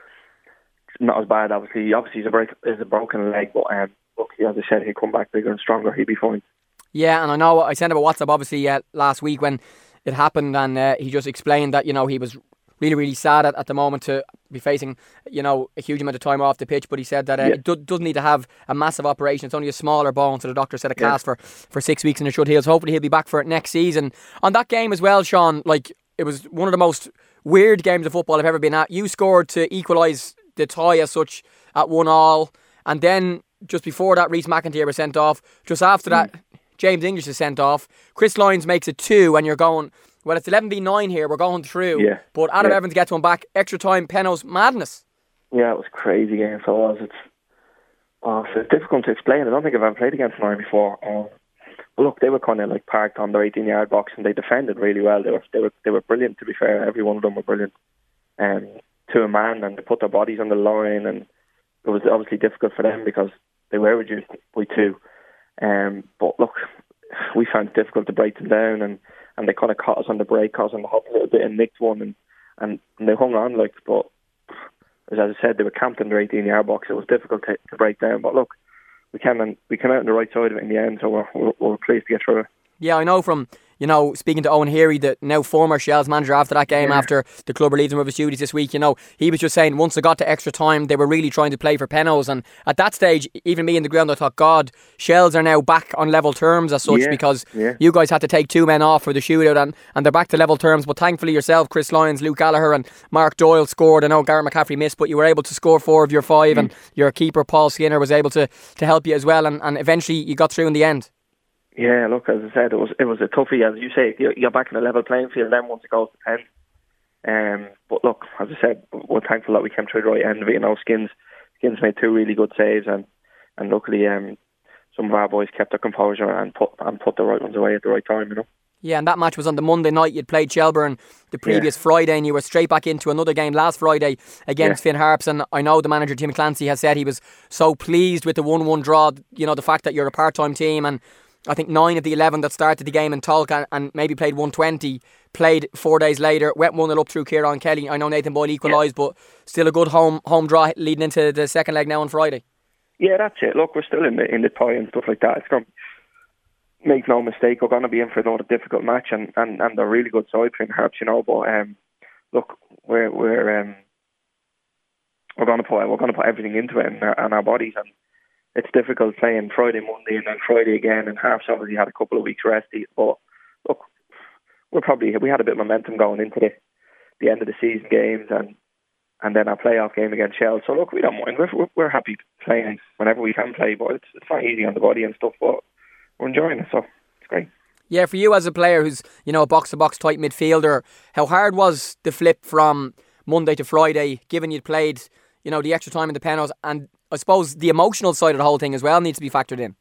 S7: as bad. Obviously, he's a broken leg, but. Look, as I said, he'll come back bigger and stronger. He'll be fine. Yeah, and I know I sent him a WhatsApp, obviously, last week when it happened, and he just explained that, he was really, really sad at the moment to be facing, a huge amount of time off the pitch, but he said that it doesn't need to have a massive operation. It's only a smaller bone, so the doctor said a cast for 6 weeks and it should heal. So hopefully he'll be back for it next season. On that game as well, Sean, it was one of the most weird games of football I've ever been at. You scored to equalise the tie as such at 1-1, and then just before that, Rhys McIntyre was sent off. Just after that, James English is sent off. Chris Lyons makes it 2, and you're going, well, it's 11v9 here. We're going through. Yeah. But Adam Evans gets one back. Extra time, penalties, madness. Yeah, it was a crazy game. So it was. It's difficult to explain. I don't think I've ever played against Lyons before. But look, they were kind of parked on their 18-yard box, and they defended really well. They were brilliant, to be fair. Every one of them were brilliant. To a man, and they put their bodies on the line, and it was obviously difficult for them because they were reduced by 2. But look, we found it difficult to break them down, and they kind of caught us on the break, caught us on the hop a little bit and nicked one, and they hung on, but as I said, they were camped in their 18-yard box. It was difficult to break down, but look, we came out on the right side of it in the end, so we're pleased to get through it. Yeah, I know from speaking to Owen Heary, the now former Shells manager, after that game, after the club relieved him of his duties this week, he was just saying once they got to extra time, they were really trying to play for penalties, and at that stage, even me in the ground, I thought, God, Shells are now back on level terms as such, because you guys had to take 2 men off for the shootout, and they're back to level terms. But thankfully yourself, Chris Lyons, Luke Gallagher and Mark Doyle scored. I know Gareth McCaffrey missed, but you were able to score 4 of your 5, and your keeper Paul Skinner was able to help you as well, and eventually you got through in the end. Yeah, look, as I said, it was a toughie. As you say, you're back in a level playing field then once it goes to 10. But look, as I said, we're thankful that we came through the right end of it. Skins made 2 really good saves, and luckily some of our boys kept their composure and put the right ones away at the right time.
S3: Yeah, and that match was on the Monday night. You'd played Shelbourne the previous Friday, and you were straight back into another game last Friday against Finn Harps. And I know the manager, Tim Clancy, has said he was so pleased with the 1-1 draw. The fact that you're a part-time team, and I think 9 of the 11 that started the game in Tulka and maybe played 120 played 4 days later, went 1-0 up through Kieran Kelly. I know Nathan Boyle equalised, but still a good home draw leading into the second leg now on Friday. Yeah,
S7: that's it. Look, we're still in the tie and stuff like that. It's going to make no mistake, we're going to be in for another difficult match, and they're a really good side, Finn Harps, But look, we're going to put everything into it and our bodies, and it's difficult playing Friday, Monday, and then Friday again. And Harps obviously had a couple of weeks rest, but look, we had a bit of momentum going into the end of the season games and then our playoff game against Shell. So look, we don't mind. We're happy playing whenever we can play, but it's not easy on the body and stuff, but we're enjoying it, so it's great. Yeah, for you as a player who's, a box-to-box type midfielder, how hard was the flip from Monday to Friday, given you'd played, the extra time in the Pennos, and I suppose the emotional side of the whole thing as well needs to be factored in?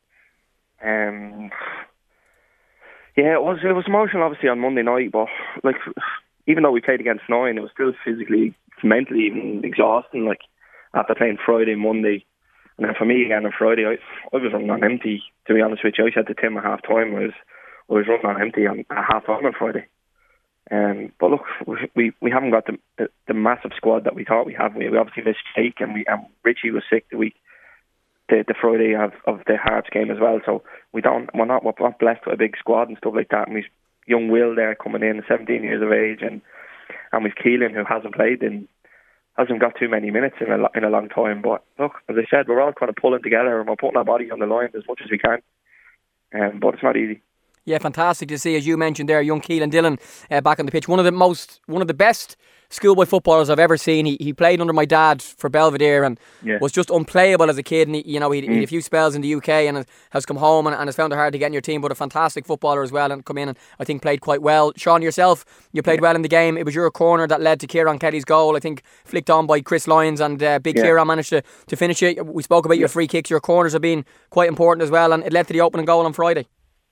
S7: Yeah, it was emotional obviously on Monday night, but even though we played against 9, it was still physically, mentally even exhausting, after playing Friday, Monday. And then for me again on Friday, I was running on empty, to be honest with you. I said to Tim at half time, I was running on empty at half time on Friday. But look, we haven't got the massive squad that we thought we had. We obviously missed Jake, and Richie was sick the Friday of the Harps game as well. So we're not blessed with a big squad and stuff like that. And we've young Will there coming in, 17 years of age, and we've Keelan, who hasn't got too many minutes in a long time. But look, as I said, we're all kind of pulling together and we're putting our bodies on the line as much as we can. But it's not easy. Yeah, fantastic to see, as you mentioned there, young Keelan Dillon back on the pitch. One of the best schoolboy footballers I've ever seen. He played under my dad for Belvedere and was just unplayable as a kid. And he had a few spells in the UK and has come home and has found it hard to get in your team, but a fantastic footballer as well, and come in and I think played quite well. Sean, yourself, you played well in the game. It was your corner that led to Kieran Kelly's goal, I think flicked on by Chris Lyons, and Big Kieran managed to finish it. We spoke about your free kicks. Your corners have been quite important as well, and it led to the opening goal on Friday.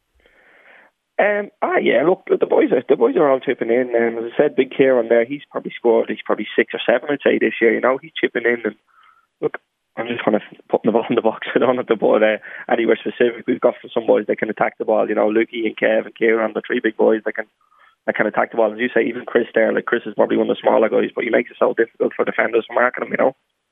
S7: Look, the boys are all chipping in. As I said, Big Kieran there, he's probably 6 or 7, I'd say, this year. He's chipping in, and look, I'm just kind of putting the ball in the box. I don't have to put anywhere specific. We've got some boys that can attack the ball. Lukey and Kev and Kieran, the 3 big boys that can attack the ball. As you say, even Chris there. Chris is probably one of the smaller guys, but he makes it so difficult for defenders marking him.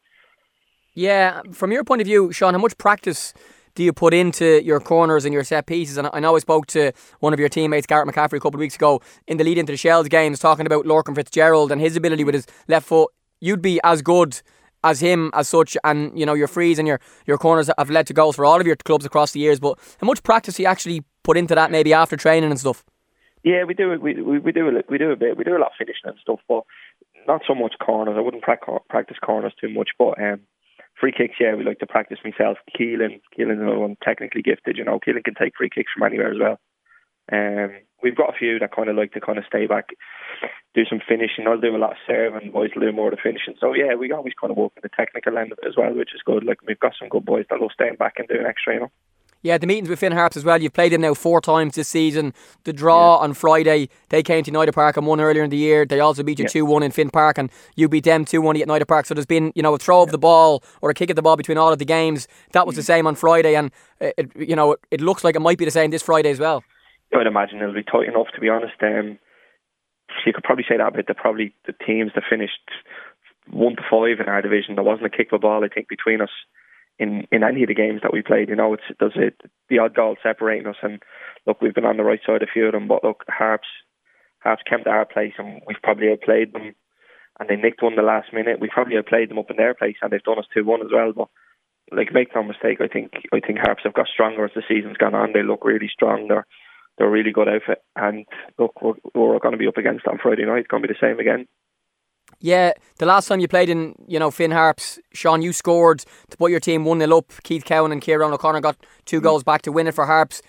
S7: Yeah, from your point of view, Sean, how much practice do you put into your corners and your set pieces? And I know I spoke to one of your teammates, Garrett McCaffrey, a couple of weeks ago in the lead into the Shells games, talking about Lorcan Fitzgerald and his ability with his left foot. You'd be as good as him as such, and your frees and your corners have led to goals for all of your clubs across the years. But how much practice do you actually put into that, maybe after training and stuff? Yeah, we do. We do a bit. We do a lot of finishing and stuff, but not so much corners. I wouldn't practice corners too much, but free kicks, we like to practice myself. Keelan's another one, technically gifted. Keelan can take free kicks from anywhere as well. We've got a few that kind of like to kind of stay back, do some finishing. I'll do a lot of serving, boys will do more of the finishing. So we always kind of work in the technical end of it as well, which is good. We've got some good boys that love staying back and doing extra. Yeah, the meetings with Finn Harps as well. You've played them now 4 times this season. The draw on Friday, they came to United Park and won earlier in the year. They also beat you 2-1 in Finn Park, and you beat them 2-1 at United Park. So there's been, a throw of the ball or a kick at the ball between all of the games. That was the same on Friday, and it looks like it might be the same this Friday as well. I'd imagine it'll be tight enough, to be honest. You could probably say that about the teams that finished 1 to 5 in our division. There wasn't a kick of the ball, I think, between us in any of the games that we played. There's the odd goal separating us, and look, we've been on the right side of a few of them, but look, Harps came to our place and we've probably outplayed them, and they nicked one the last minute. We probably outplayed them up in their place and they've done us 2-1 as well. But make no mistake, I think Harps have got stronger as the season's gone on. They look really strong. They're a really good outfit, and look, we're going to be up against them on Friday night. It's going to be the same again. Yeah, the last time you played in, Finn Harps, Sean, you scored to put your team 1-0 up. Keith Cowan and Kieran O'Connor got 2 goals back to win it for Harps.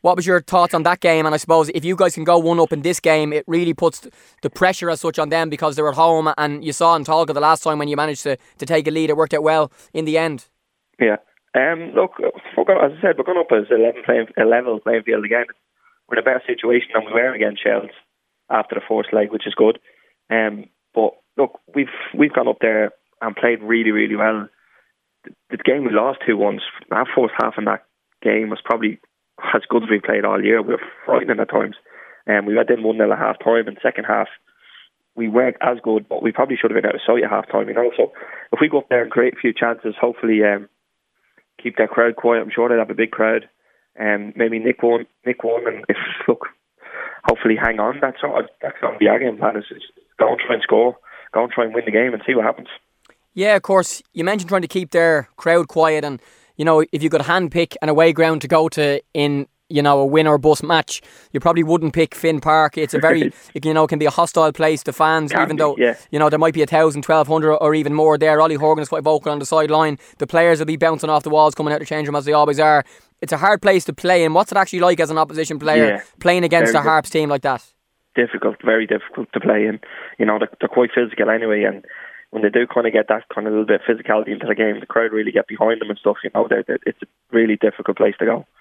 S3: What was your thoughts on that game? And I suppose if you guys can go 1-up in this game, it really puts the pressure as such on them because they're at home. And you saw in Tolka the last time when you managed to take a lead, it worked out well in the end.
S7: Yeah. Look, as I said, we're going up as a level playing field again. We're in a better situation than we were against Shells after the first leg, which is good. But look, we've gone up there and played really, really well. The game we lost 2-1, that first half in that game was probably as good as we've played all year. We were frightening at times. We went in 1-0 at half time. In the second half, we weren't as good, but we probably should have been out of sight at half time, you know. So if we go up there and create a few chances, hopefully keep that crowd quiet. I'm sure they'll have a big crowd. Maybe Nick won, and hopefully hang on. That's going to be our game plan. Is go and try and score, go and try and win the game, and see what happens. Yeah,
S3: of course. You mentioned trying to keep their crowd quiet, and you know, if you could handpick an away ground to go to in, you know, a win or bust match, you probably wouldn't pick Finn Park. It's a very, you know, can be a hostile place to fans, though, you know, there might be 1,000, 1,200 or even more there. Ollie Horgan is quite vocal on the sideline. The players will be bouncing off the walls coming out the change room as they always are. It's a hard place to play in. What's it actually like as an opposition player playing against a Harps team like that?
S7: Difficult, very difficult to play in. You know, they're quite physical anyway, and when they do kind of get that kind of little bit of physicality into the game, the crowd really get behind them and stuff. You know, it's a really difficult place to go.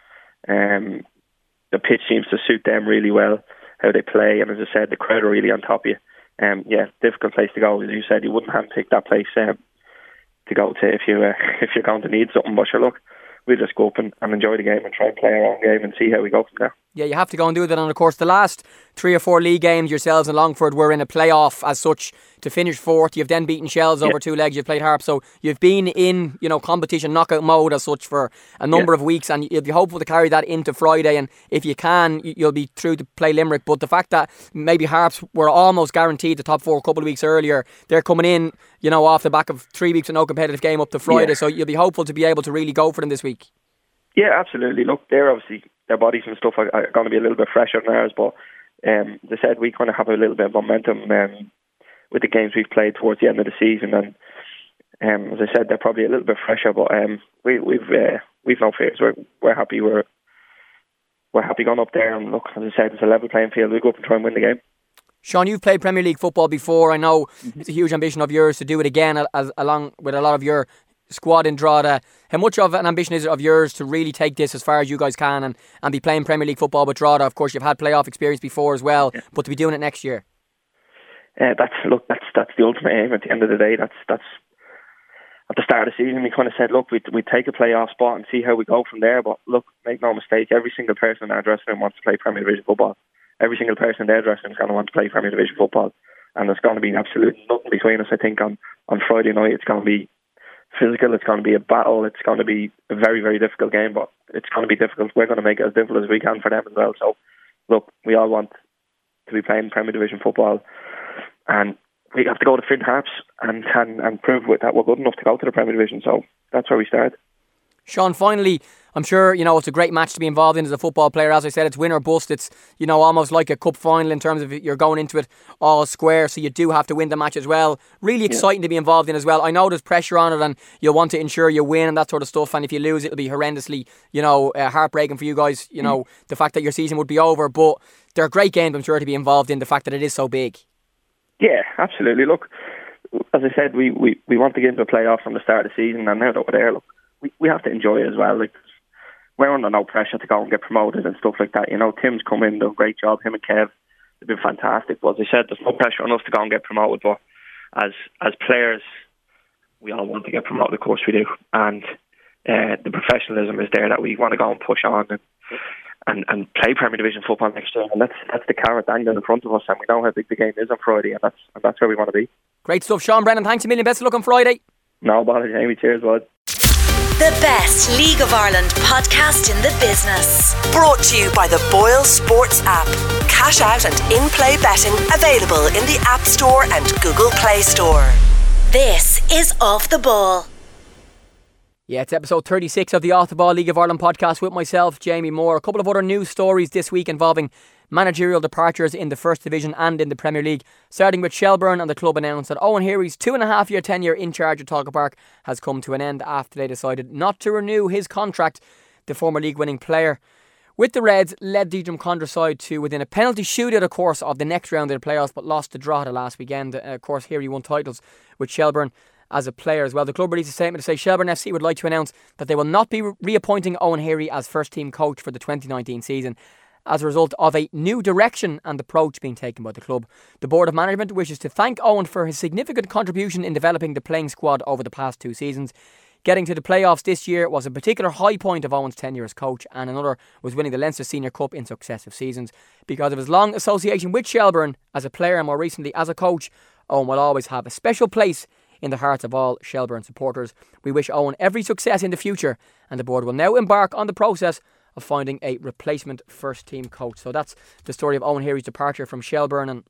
S7: The pitch seems to suit them really well, how they play, and as I said, the crowd are really on top of you. Difficult place to go. As you said, you wouldn't handpick that place to go to if you're going to need something. But sure, look, we'll just go up and enjoy the game and try and play our own game and see how we go from there.
S3: Yeah, you have to go and do that. And of course, the last 3 or 4 league games, yourselves and Longford were in a playoff as such to finish 4th. You've then beaten Shells over 2 legs. You've played Harp, so you've been in, you know, competition knockout mode as such for a number of weeks, and you'll be hopeful to carry that into Friday. And if you can, you'll be through to play Limerick. But the fact that maybe Harps were almost guaranteed the top 4 a couple of weeks earlier, they're coming in, you know, off the back of 3 weeks of no competitive game up to Friday. So you'll be hopeful to be able to really go for them this week.
S7: Yeah, absolutely. Look, they're obviously, their bodies and stuff are going to be a little bit fresher than ours, but they said we kind of have a little bit of momentum with the games we've played towards the end of the season, and as I said, they're probably a little bit fresher, but we've no fears. We're happy. We're happy going up there, and look, as I said, it's a level playing field. We go up and try and win the game.
S3: Sean, you've played Premier League football before. I know it's a huge ambition of yours to do it again, along with a lot of your squad in Drogheda. How much of an ambition is it of yours to really take this as far as you guys can and be playing Premier League football with Drogheda? Of course, you've had playoff experience before as well, but to be doing it next year. That's
S7: the ultimate aim. At the end of the day, that's at the start of the season we kind of said, look, we'd take a playoff spot and see how we go from there. But look, make no mistake, every single person in our dressing room wants to play Premier Division football. Every single person in their dressing room is going to want to play Premier Division football, and there's going to be absolutely nothing between us. I think on Friday night it's going to be physical, it's going to be a battle, it's going to be a very, very difficult game, but it's going to be difficult. We're going to make it as difficult as we can for them as well. So look, we all want to be playing Premier Division football, and we have to go to Finn Harps and prove that we're good enough to go to the Premier Division. So that's where we start.
S3: Sean, finally, I'm sure, you know, it's a great match to be involved in as a football player. As I said, it's win or bust. It's, you know, almost like a cup final in terms of you're going into it all square, so you do have to win the match as well. Really exciting to be involved in as well. I know there's pressure on it and you'll want to ensure you win and that sort of stuff, and if you lose it'll be horrendously, you know, heartbreaking for you guys, you know, the fact that your season would be over, but they're great games, I'm sure, to be involved in, the fact that it is so big. Yeah,
S7: absolutely. Look, as I said, we want to get into a playoff from the start of the season, and now that we're there, look, we have to enjoy it as well. Like, we're under no pressure to go and get promoted and stuff like that. You know, Tim's come in, done a great job. Him and Kev, they've been fantastic. But as I said, there's no pressure on us to go and get promoted. But as players, we all want to get promoted. Of course we do. And the professionalism is there that we want to go and push on and play Premier Division football next year. And that's the carrot dangling in front of us. And we know how big the game is on Friday, and that's where we want to be.
S3: Great stuff, Sean Brennan. Thanks a million. Best of luck on Friday.
S7: No bother, Jamie. Cheers, bud.
S1: The best League of Ireland podcast in the business.
S2: Brought to you by the Boyle Sports app. Cash out and in-play betting available in the App Store and Google Play Store.
S1: This is Off the Ball.
S3: Yeah, it's episode 36 of the Off the Ball League of Ireland podcast with myself, Jamie Moore. A couple of other news stories this week involving managerial departures in the First Division and in the Premier League. Starting with Shelbourne, and the club announced that Owen Heary's 2.5-year tenure in charge of Tolka Park has come to an end after they decided not to renew his contract. The former league winning player with the Reds, led the Drumcondra side to within a penalty shootout, of course, of the next round of the playoffs, but lost to Drogheda last weekend. Of course, here he won titles with Shelbourne as a player as well. The club released a statement to say Shelbourne FC would like to announce that they will not be reappointing Owen Heary as first team coach for the 2019 season as a result of a new direction and approach being taken by the club. The Board of Management wishes to thank Owen for his significant contribution in developing the playing squad over the past 2 seasons. Getting to the playoffs this year was a particular high point of Owen's tenure as coach, and another was winning the Leinster Senior Cup in successive seasons. Because of his long association with Shelbourne as a player and more recently as a coach, Owen will always have a special place in the hearts of all Shelbourne supporters. We wish Owen every success in the future, and the board will now embark on the process of finding a replacement first team coach. So that's the story of Owen Heary's departure from Shelbourne, and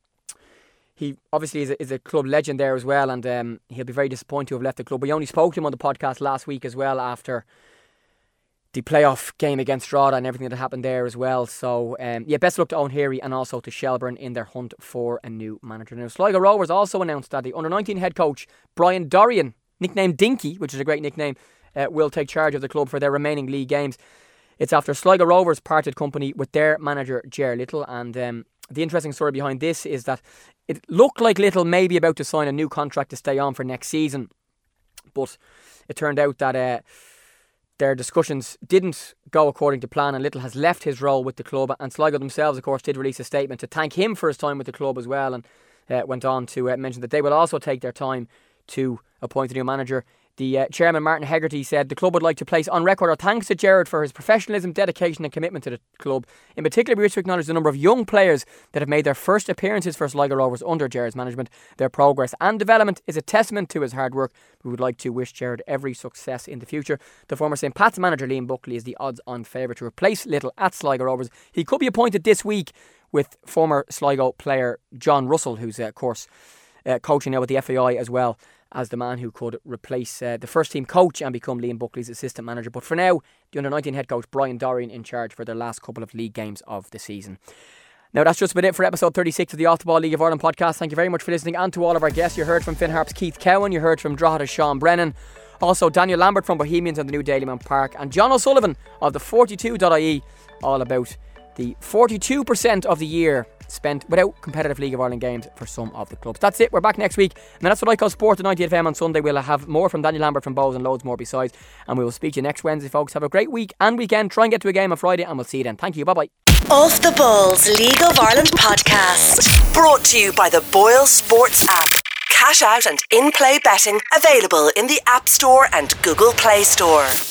S3: he obviously is a club legend there as well, and he'll be very disappointed to have left the club. We only spoke to him on the podcast last week as well after the playoff game against Drogheda and everything that happened there as well. So best of luck to Owen Heary and also to Shelbourne in their hunt for a new manager. Now, Sligo Rovers also announced that the under-19 head coach Brian Dorian, nicknamed Dinky, which is a great nickname, will take charge of the club for their remaining league games. It's after Sligo Rovers parted company with their manager Ger Little, and the interesting story behind this is that it looked like Little may be about to sign a new contract to stay on for next season, but it turned out that their discussions didn't go according to plan, and Little has left his role with the club. And Sligo themselves, of course, did release a statement to thank him for his time with the club as well, and went on to mention that they will also take their time to appoint a new manager. The chairman, Martin Hegarty, said the club would like to place on record our thanks to Gerard for his professionalism, dedication and commitment to the club. In particular, we wish to acknowledge the number of young players that have made their first appearances for Sligo Rovers under Gerard's management. Their progress and development is a testament to his hard work. We would like to wish Gerard every success in the future. The former St. Pat's manager, Liam Buckley, is the odds-on favourite to replace Little at Sligo Rovers. He could be appointed this week with former Sligo player John Russell, who's, of course, coaching now with the FAI as well, as the man who could replace the first team coach and become Liam Buckley's assistant manager. But for now, the under-19 head coach Brian Dorian in charge for their last couple of league games of the season. Now that's just about it for episode 36 of the Off the Ball League of Ireland podcast. Thank you very much for listening, and to all of our guests. You heard from Finn Harp's Keith Cowan, you heard from Drogheda's Sean Brennan, also Daniel Lambert from Bohemians and the new Dalymount Park, and John O'Sullivan of the 42.ie, all about the 42% of the year spent without competitive League of Ireland games for some of the clubs. That's it. We're back next week. And that's what I call Sport at 98 FM on Sunday. We'll have more from Daniel Lambert from Bows and loads more besides. And we will speak to you next Wednesday, folks. Have a great week and weekend. Try and get to a game on Friday, and we'll see you then. Thank you. Bye-bye.
S1: Off the Balls League of Ireland podcast.
S2: Brought to you by the Boyle Sports app. Cash out and in-play betting available in the App Store and Google Play Store.